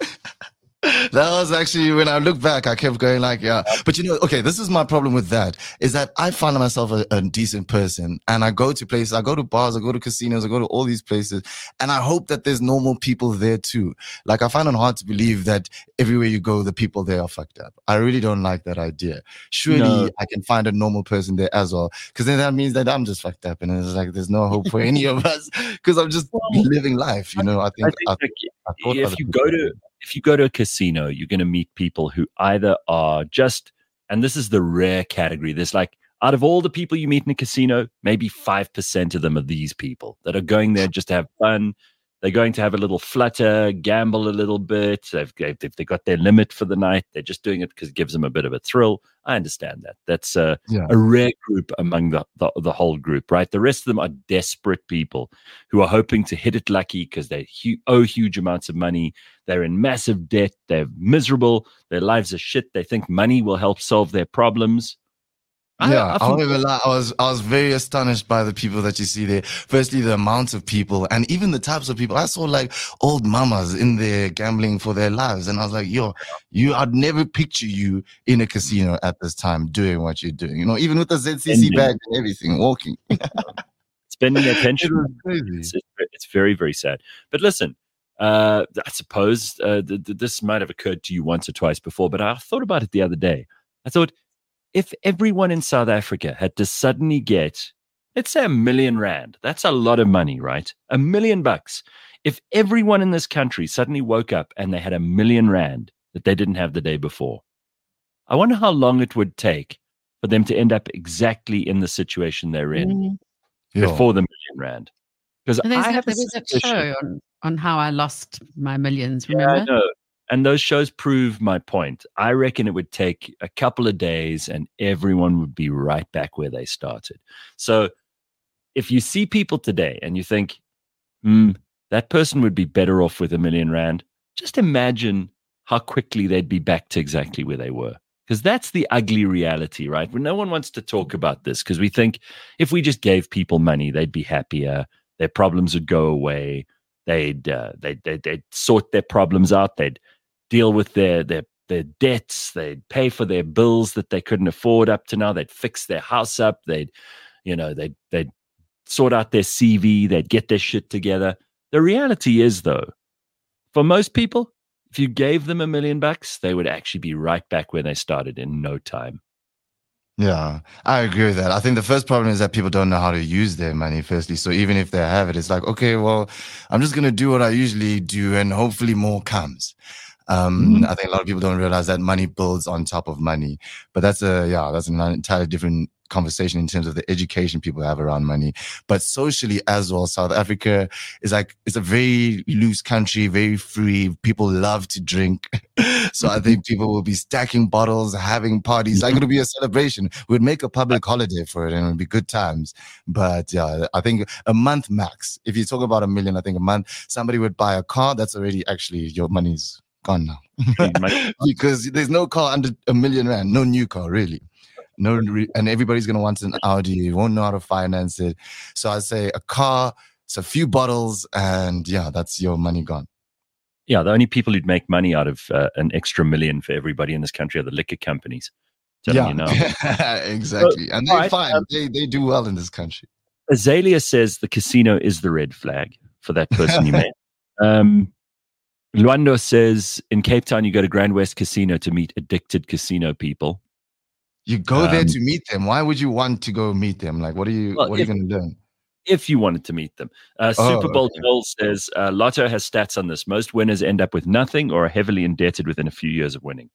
B: that was actually, when I look back, I kept going like, yeah. But you know, okay, this is my problem with that, is that I find myself a, a decent person and I go to places, I go to bars, I go to casinos, I go to all these places, and I hope that there's normal people there too. Like, I find it hard to believe that everywhere you go, the people there are fucked up. I really don't like that idea. Surely no. I can find a normal person there as well, because then that means that I'm just fucked up and it's like there's no hope for any of us because I'm just living life, you know. I think,
A: I think I, I if you go to If you go to a casino, you're going to meet people who either are just, and this is the rare category, there's like, out of all the people you meet in a casino, maybe five percent of them are these people that are going there just to have fun. They're going to have a little flutter, gamble a little bit. They've, they've, they've got their limit for the night. They're just doing it because it gives them a bit of a thrill. I understand that. That's a, yeah. a rare group among the, the, the whole group, right? The rest of them are desperate people who are hoping to hit it lucky because they hu- owe huge amounts of money. They're in massive debt. They're miserable. Their lives are shit. They think money will help solve their problems.
B: Yeah,
A: I, I
B: I won't even lie. I was I was very astonished by the people that you see there. Firstly, the amount of people and even the types of people. I saw like old mamas in there gambling for their lives, and I was like, "Yo, you! I'd never picture you in a casino at this time doing what you're doing. You know, even with the Z C C bag and everything, walking,
A: spending their pension.
B: It was crazy.
A: It's, it's very, very sad. But listen, uh, I suppose uh, th- th- this might have occurred to you once or twice before, but I thought about it the other day. I thought, if everyone in South Africa had to suddenly get, let's say, a million rand, that's a lot of money, right? A million bucks. If everyone in this country suddenly woke up and they had a million rand that they didn't have the day before, I wonder how long it would take for them to end up exactly in the situation they're in
C: Mm.
A: before the million rand. Because
C: There's
A: I
C: a-
A: have
C: there
A: a
C: was a
A: suspicion-
C: show on, on how I lost my millions,
A: Yeah,
C: remember?
A: I know. And those shows prove my point. I reckon it would take a couple of days and everyone would be right back where they started. So if you see people today and you think, hmm, that person would be better off with a million rand, just imagine how quickly they'd be back to exactly where they were. Because that's the ugly reality, right? When no one wants to talk about this because we think if we just gave people money, they'd be happier, their problems would go away, they'd uh, they'd, they'd they'd sort their problems out, they'd deal with their their their debts, they'd pay for their bills that they couldn't afford up to now, they'd fix their house up, they'd you know they'd they'd sort out their C V, they'd get their shit together. The reality is, though, for most people, if you gave them a million bucks, they would actually be right back where they started in no time.
B: Yeah, I agree with that. I think the first problem is that people don't know how to use their money, firstly. So even if they have it, it's like, okay, well, I'm just going to do what I usually do and hopefully more comes. Um,
A: Mhm.
B: I think a lot of people don't realize that money builds on top of money. But that's a, yeah, that's an entirely different conversation in terms of the education people have around money. But socially as well, South Africa is like, it's a very loose country, very free. People love to drink. So I think people will be stacking bottles, having parties. Like it'll be a celebration. We'd make a public holiday for it and it'll be good times. But yeah, I think a month max. If you talk about a million, I think a month, somebody would buy a car. That's already actually your money's gone now. Because there's no car under a million rand, no new car really. No, re- and everybody's going to want an Audi. You won't know how to finance it. So I'd say a car, it's a few bottles, and yeah, that's your money gone.
A: Yeah, the only people who'd make money out of uh, an extra million for everybody in this country are the liquor companies. Telling you now.
B: Exactly. And they're
A: right,
B: fine.
A: um,
B: they, they do well in this country.
A: Azalea says the casino is the red flag for that person you met. Um, Luando says in Cape Town, you go to Grand West Casino to meet addicted casino people.
B: You go there
A: Um,
B: to meet them. Why would you want to go meet them? Like, what are you,
A: Well,
B: what are
A: if-
B: you going to learn?
A: If you wanted to meet them. Uh,
B: Oh,
A: Super Bowl
B: okay.
A: Joel says uh, Lotto has stats on this. Most winners end up with nothing or are heavily indebted within a few years of winning.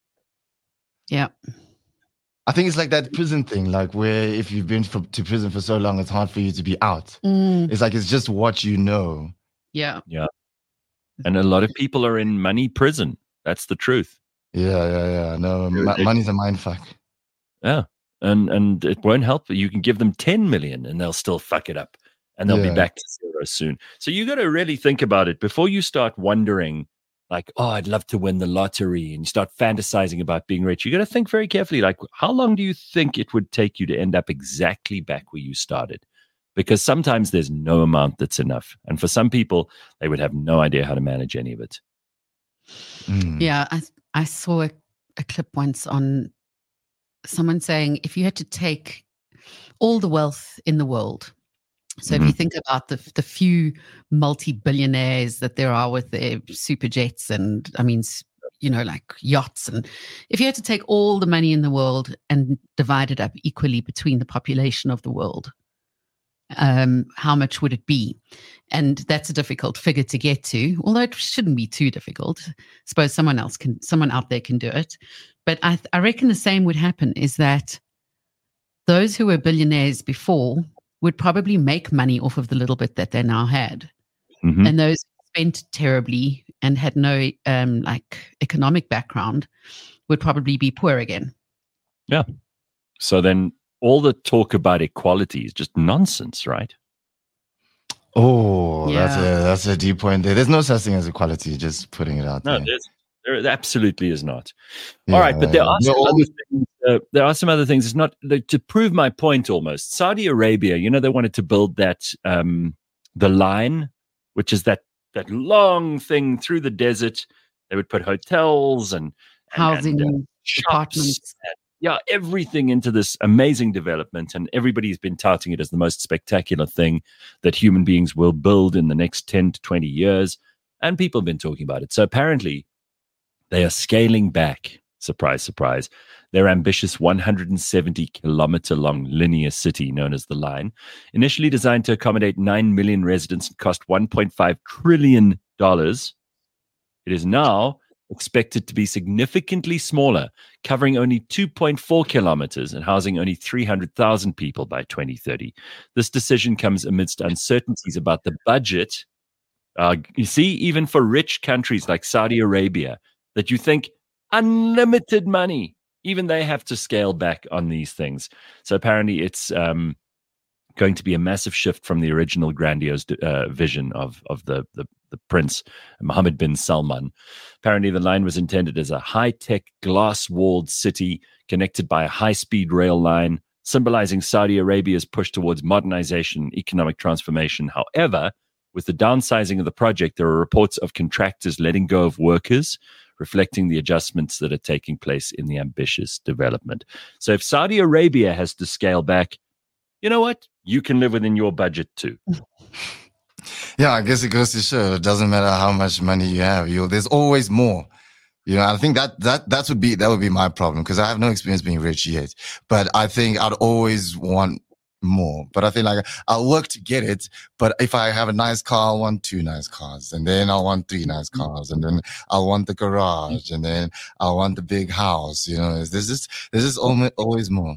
C: Yeah.
B: I think it's like that prison thing, like where if you've been for, to prison for so long, it's hard for you to be out.
C: Mm,
B: It's like, it's just what you know.
C: yeah.
A: And a lot of people are in money prison. That's the truth.
B: Yeah, yeah, yeah. No,
A: They're
B: ma-
A: addicted.
B: money's a mind fuck.
A: Yeah. And and it won't help. You can give them ten million and they'll still fuck it up. And they'll
B: Yeah.
A: be back to zero soon. So you got to really think about it before you start wondering, like, oh, I'd love to win the lottery, and you start fantasizing about being rich. You got to think very carefully, like, how long do you think it would take you to end up exactly back where you started? Because sometimes there's no amount that's enough. And for some people, they would have no idea how to manage any of it.
B: Mm.
C: Yeah. I, I saw a, a clip once on someone saying if you had to take all the wealth in the world, so if you think about the the few multi-billionaires that there are with their super jets and, I mean, s- you know, like yachts, and if you had to take all the money in the world and divide it up equally between the population of the world, um, how much would it be? And that's a difficult figure to get to, although it shouldn't be too difficult. I suppose someone else can, someone out there can do it. But I, I reckon the same would happen, is that those who were billionaires before would probably make money off of the little bit that they now had.
A: Mhm.
C: And those who spent terribly and had no um, like economic background would probably be poor again.
A: So then all the talk about equality is just nonsense, right?
B: Oh, that's
C: Yeah.
B: a that's a deep point there. There's no such thing as equality, just putting it out
A: No,
B: there.
A: there's There, there absolutely is not. Yeah, all right, but there are some
B: no,
A: other things. Uh, there are some other things. It's not like, to prove my point. Almost Saudi Arabia. You know, they wanted to build that um, the line, which is that that long thing through the desert. They would put hotels and, and
C: housing,
A: and, uh, shops,
C: apartments.
A: and, yeah, everything into this amazing development, and everybody's been touting it as the most spectacular thing that human beings will build in the next ten to twenty years, and people have been talking about it. So apparently, they are scaling back, surprise, surprise, their ambitious one hundred seventy kilometer long linear city known as the Line, initially designed to accommodate nine million residents and cost one point five trillion dollars. It is now expected to be significantly smaller, covering only two point four kilometers and housing only three hundred thousand people by twenty thirty. This decision comes amidst uncertainties about the budget. Uh, you see, even for rich countries like Saudi Arabia, that you think unlimited money, even they have to scale back on these things. So apparently it's um, going to be a massive shift from the original grandiose uh, vision of, of the, the, the prince, Mohammed bin Salman. Apparently the Line was intended as a high-tech, glass-walled city connected by a high-speed rail line, symbolizing Saudi Arabia's push towards modernization and economic transformation. However, with the downsizing of the project, there are reports of contractors letting go of workers, reflecting the adjustments that are taking place in the ambitious development. So if Saudi Arabia has to scale back, you know what? You can live within your budget too.
B: Yeah, I guess it goes to show it doesn't matter how much money you have. You, there's always more. You know, I think that that that would be that would be my problem because I have no experience being rich yet. But I think I'd always want more. But I think like I'll work to get it. But if I have a nice car, I want two nice cars, and then I want three nice cars, and then I want the garage, and then I want the big house. You know, there's just there's just always, always more.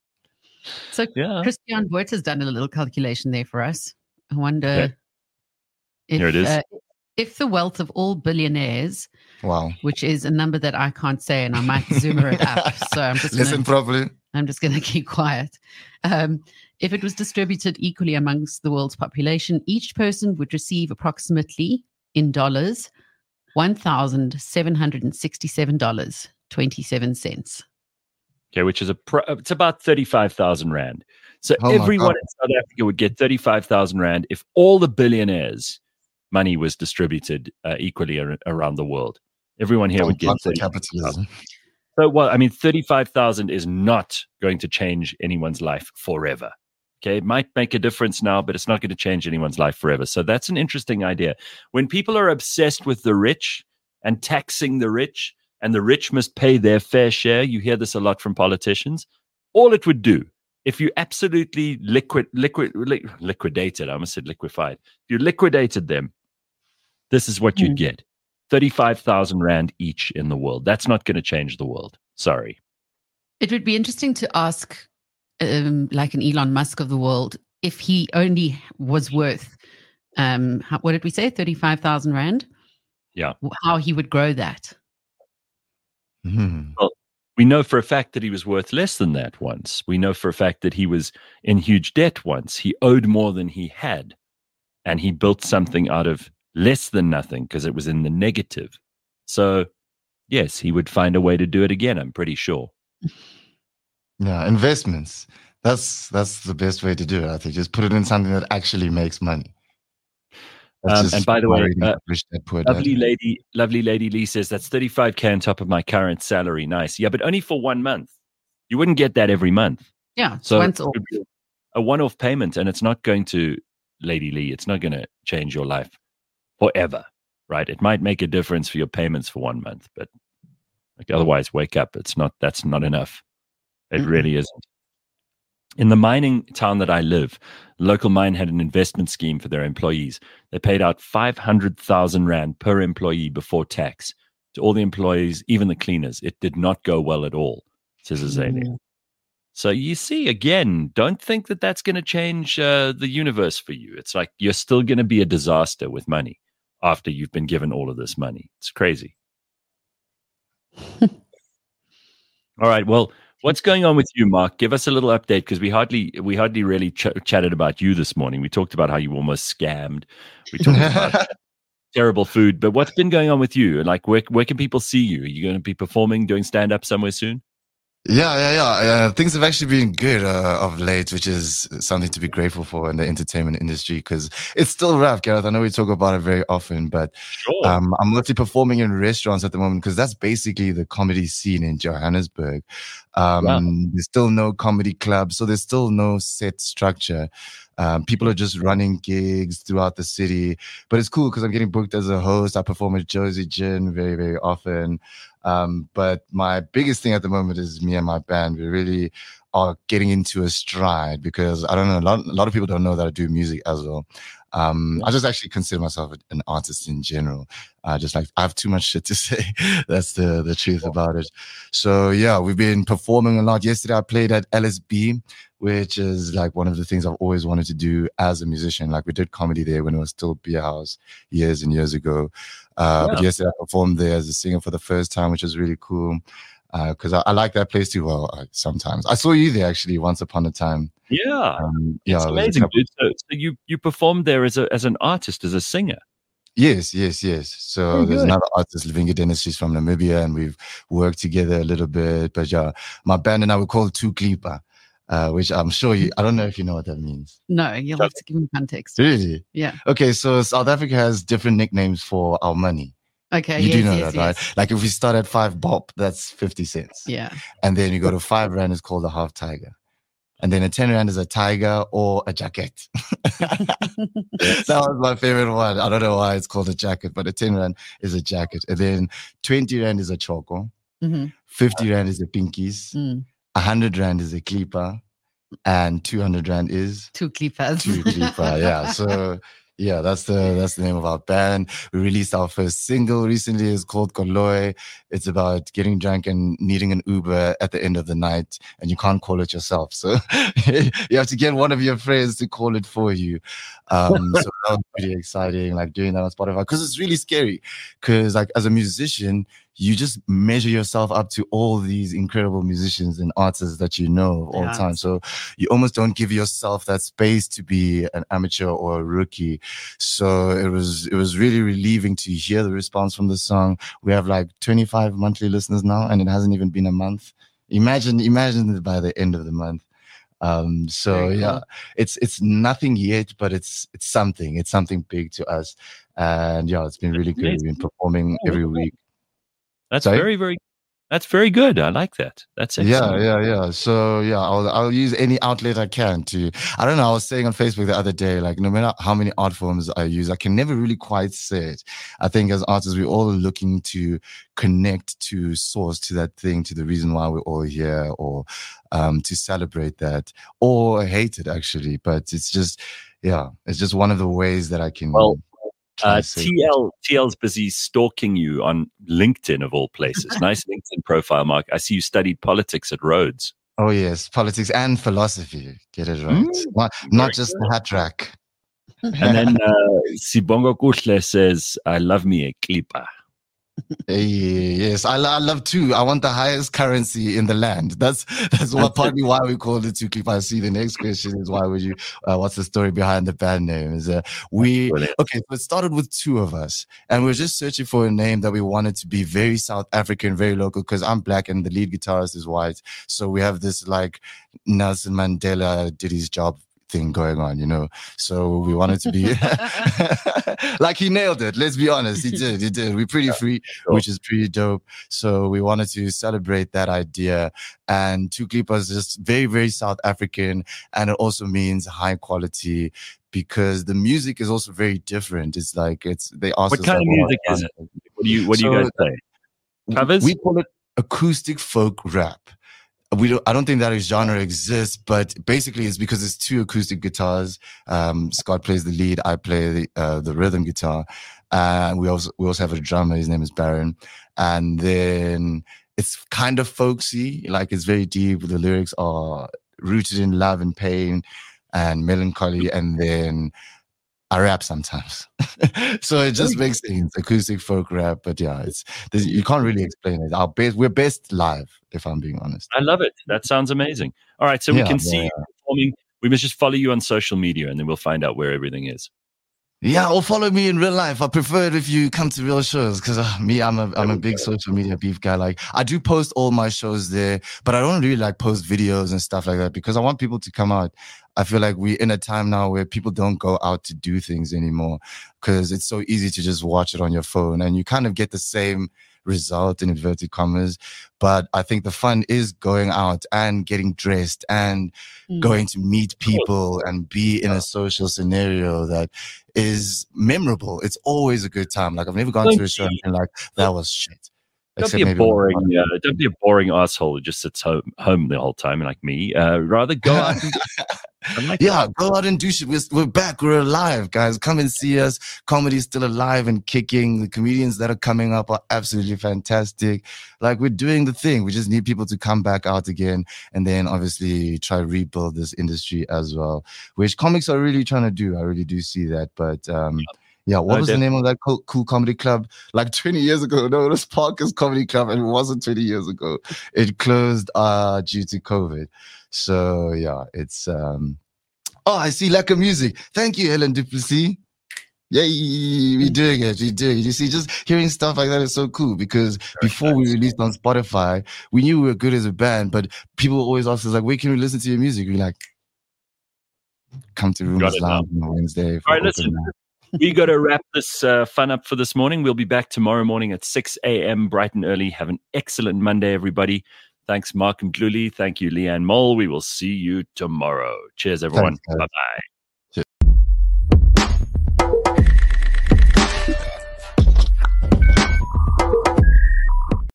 C: So yeah. Christian Voigt has done a little calculation there for us. I wonder
A: yeah.
C: if
A: Here it is.
C: Uh, if the wealth of all billionaires,
B: wow,
C: which is a number that I can't say, and I might zoomer it up. So I'm just
B: listen
C: gonna,
B: properly.
C: I'm just going to keep quiet. Um, if it was distributed equally amongst the world's population, each person would receive approximately, in dollars, one thousand seven hundred sixty-seven dollars and twenty-seven cents.
A: Okay, which is a pro- it's about thirty-five thousand rand. So
B: oh
A: everyone in South Africa would get thirty-five thousand rand if all the billionaires' money was distributed uh, equally ar- around the world. Everyone here
B: oh,
A: would get
B: capitalism.
A: So, well, I mean, thirty-five thousand is not going to change anyone's life forever. Okay, it might make a difference now, but it's not going to change anyone's life forever. So that's an interesting idea. When people are obsessed with the rich and taxing the rich, and the rich must pay their fair share, you hear this a lot from politicians, all it would do, if you absolutely liquid, liquid, li- liquidated, I almost said liquefied, if you liquidated them, this is what you'd
C: Mm.
A: get. thirty-five thousand rand each in the world. That's not going to change the world. Sorry.
C: It would be interesting to ask, um, like an Elon Musk of the world, if he only was worth, um, how, what did we say, thirty-five thousand rand?
A: Yeah.
C: How he would grow that.
B: Mm-hmm.
A: Well, we know for a fact that he was worth less than that once. We know for a fact that he was in huge debt once. He owed more than he had. And he built something out of less than nothing because it was in the negative. So, yes, he would find a way to do it again, I'm pretty sure.
B: Yeah, investments. That's that's the best way to do it, I think. Just put it in something that actually makes money.
A: Um, and by the way, uh,
B: that
A: lovely lady, lovely lady Lee says that's thirty-five K on top of my current salary. Nice. Yeah, but only for one month. You wouldn't get that every month.
C: Yeah,
A: so
C: once off.
A: A one-off payment, and it's not going to, Lady Lee, it's not going to change your life forever, right? It might make a difference for your payments for one month, but like otherwise, wake up. It's not. That's not enough. It mm-hmm. really isn't. In the mining town that I live, the local mine had an investment scheme for their employees. They paid out five hundred thousand rand per employee before tax to all the employees, even the cleaners. It did not go well at all, says Azalea. Mm. So you see, again, don't think that that's going to change uh, the universe for you. It's like you're still going to be a disaster with money after you've been given all of this money. It's crazy. All right, well, what's going on with you, Mark? Give us a little update because we hardly we hardly really ch- chatted about you this morning. We talked about how you were almost scammed. We talked about terrible food. But what's been going on with you? Like, where where can people see you? Are you going to be performing, doing stand up somewhere soon?
B: Yeah, yeah, yeah. Uh, things have actually been good uh, of late, which is something to be grateful for in the entertainment industry because it's still rough, Gareth. I know we talk about it very often, but
A: Sure.
B: um, I'm mostly performing in restaurants at the moment because that's basically the comedy scene in Johannesburg. Um,
A: Yeah.
B: There's still no comedy club, so there's still no set structure. Um, people are just running gigs throughout the city, but it's cool because I'm getting booked as a host. I perform with Josie Jin very, very often. Um, but my biggest thing at the moment is me and my band. We really are getting into a stride because I don't know, a lot, a lot of people don't know that I do music as well. Um, I just actually consider myself an artist in general. I just like, I have too much shit to say. That's the, the truth about it. So yeah, we've been performing a lot. Yesterday I played at L S B, which is like one of the things I've always wanted to do as a musician. Like we did comedy there when it was still Beer House years and years ago. Uh, yeah. But yesterday I performed there as a singer for the first time, which was really cool. Because uh, I, I like that place too well. Uh, sometimes I saw you there actually once upon a time.
A: Yeah,
B: um, yeah,
A: it's amazing, dude. So, so you you performed there as a as an artist, as a singer.
B: Yes, yes, yes. So
A: Very
B: there's
A: good.
B: another artist, Livinga Dennis. She's from Namibia, and we've worked together a little bit. But yeah, my band and I were called Two Klipa, uh, which I'm sure you. I don't know if you know what that means.
C: No, you'll have to give me context.
B: Really?
C: Yeah.
B: Okay, so South Africa has different nicknames for our money.
C: Okay,
B: you
C: yes,
B: do know
C: yes,
B: that, right?
C: yes.
B: Like if we start at five bob, that's fifty cents.
C: Yeah.
B: And then you go to five rand, it's called a half tiger. And then a ten rand is a tiger or a jacket. That was my favorite one. I don't know why it's called a jacket, but a ten rand is a jacket. And then twenty rand is a choco.
C: Mm-hmm.
B: fifty rand is a pinkies.
C: Mm.
B: one hundred rand is a klipa. And two hundred rand is
C: Two Klipas.
B: Two Klipa, yeah. So yeah, that's the that's the name of our band. We released our first single recently. It's called Koloi. It's about getting drunk and needing an Uber at the end of the night, and you can't call it yourself. So you have to get one of your friends to call it for you. Um, so that was pretty exciting, like doing that on Spotify, because it's really scary. Because like as a musician, you just measure yourself up to all these incredible musicians and artists that you know all yeah. the time. So you almost don't give yourself that space to be an amateur or a rookie. So it was, it was really relieving to hear the response from the song. We have like twenty-five monthly listeners now, and it hasn't even been a month. Imagine, imagine by the end of the month. Um, so yeah, cool. it's, it's nothing yet, but it's, it's something, it's something big to us. And yeah, it's been really good. We've been performing every week.
A: That's Sorry? very, very, that's very good. I like that. That's excellent.
B: Yeah, yeah, yeah. So yeah, I'll, I'll use any outlet I can to, I don't know, I was saying on Facebook the other day, like no matter how many art forms I use, I can never really quite say it. I think as artists, we're all looking to connect to source, to that thing, to the reason why we're all here, or um, to celebrate that, or hate it actually. But it's just, yeah, it's just one of the ways that I can.
A: Well, Uh, T L T L's busy stalking you on LinkedIn of all places. Nice LinkedIn profile, Mark. I see you studied politics at Rhodes.
B: Oh yes, politics and philosophy. Get it right. Mm, not not just good. The hat rack.
A: And then uh, Sibongo Kuhle says, "I love me a klipa."
B: Hey, yes, I, I love too. I want the highest currency in the land. That's that's what partly why we called it Two Klipa. I see the next question is why would you? Uh, what's the story behind the band name? Is uh, we okay? So it started with two of us, and we we're just searching for a name that we wanted to be very South African, very local. Because I'm black and the lead guitarist is white, so we have this like Nelson Mandela did his job thing going on, you know. So we wanted to be like he nailed it. Let's be honest, he did. He did. We're pretty free, which is pretty dope. So we wanted to celebrate that idea. And Two Klipa is just very, very South African, and it also means high quality because the music is also very different. It's like it's they ask
A: what
B: us
A: kind
B: like,
A: of music is it? What do you What do so you guys say? Covers?
B: We call it acoustic folk rap. We don't, I don't think that a genre exists, but basically it's because it's two acoustic guitars. Um, Scott plays the lead. I play the, uh, the rhythm guitar. And uh, we also, we also have a drummer. His name is Baron. And then it's kind of folksy, like it's very deep. The lyrics are rooted in love and pain and melancholy. And then I rap sometimes. So it just makes things acoustic folk rap. But yeah, it's, you can't really explain it. Our best, we're best live, if I'm being honest.
A: I love it. That sounds amazing. All right. So yeah, we can yeah, see yeah. you performing. We must just follow you on social media and then we'll find out where everything is.
B: Yeah, or follow me in real life. I prefer it if you come to real shows because uh, me, I'm a I'm a big social media beef guy. Like I do post all my shows there, but I don't really like post videos and stuff like that because I want people to come out. I feel like we're in a time now where people don't go out to do things anymore because it's so easy to just watch it on your phone and you kind of get the same result in inverted commas. But I think the fun is going out and getting dressed and mm. going to meet people and be in a social scenario that is memorable. It's always a good time. Like I've never gone to a show and been like, that was shit.
A: Don't be a boring, uh, don't be a boring asshole who just sits home, home the whole time like me. Uh, rather go out and
B: like yeah, that. go out and do shit. We're, we're back. We're alive, guys. Come and see us. Comedy's still alive and kicking. The comedians that are coming up are absolutely fantastic. Like we're doing the thing. We just need people to come back out again and then obviously try to rebuild this industry as well, which comics are really trying to do. I really do see that. But um, yeah. Yeah, what no, was definitely. the name of that cool, cool comedy club? Like twenty years ago. No, it was Parker's Comedy Club, and it wasn't twenty years ago. It closed uh, due to COVID. So, yeah, it's... Um... Oh, I see Lacquer Music. Thank you, Ellen Duplessis. Yay, we're doing it. We're doing it. You see, just hearing stuff like that is so cool because before we released on Spotify, we knew we were good as a band, but people always ask us, like, where can we listen to your music? We're like, come to Rumors Lounge on Wednesday.
A: All right, listen. Now. We got to wrap this uh, fun up for this morning. We'll be back tomorrow morning at six a.m. bright and early. Have an excellent Monday, everybody. Thanks, Mark and Gluli. Thank you, Leanne Mole. We will see you tomorrow. Cheers, everyone. Bye-bye.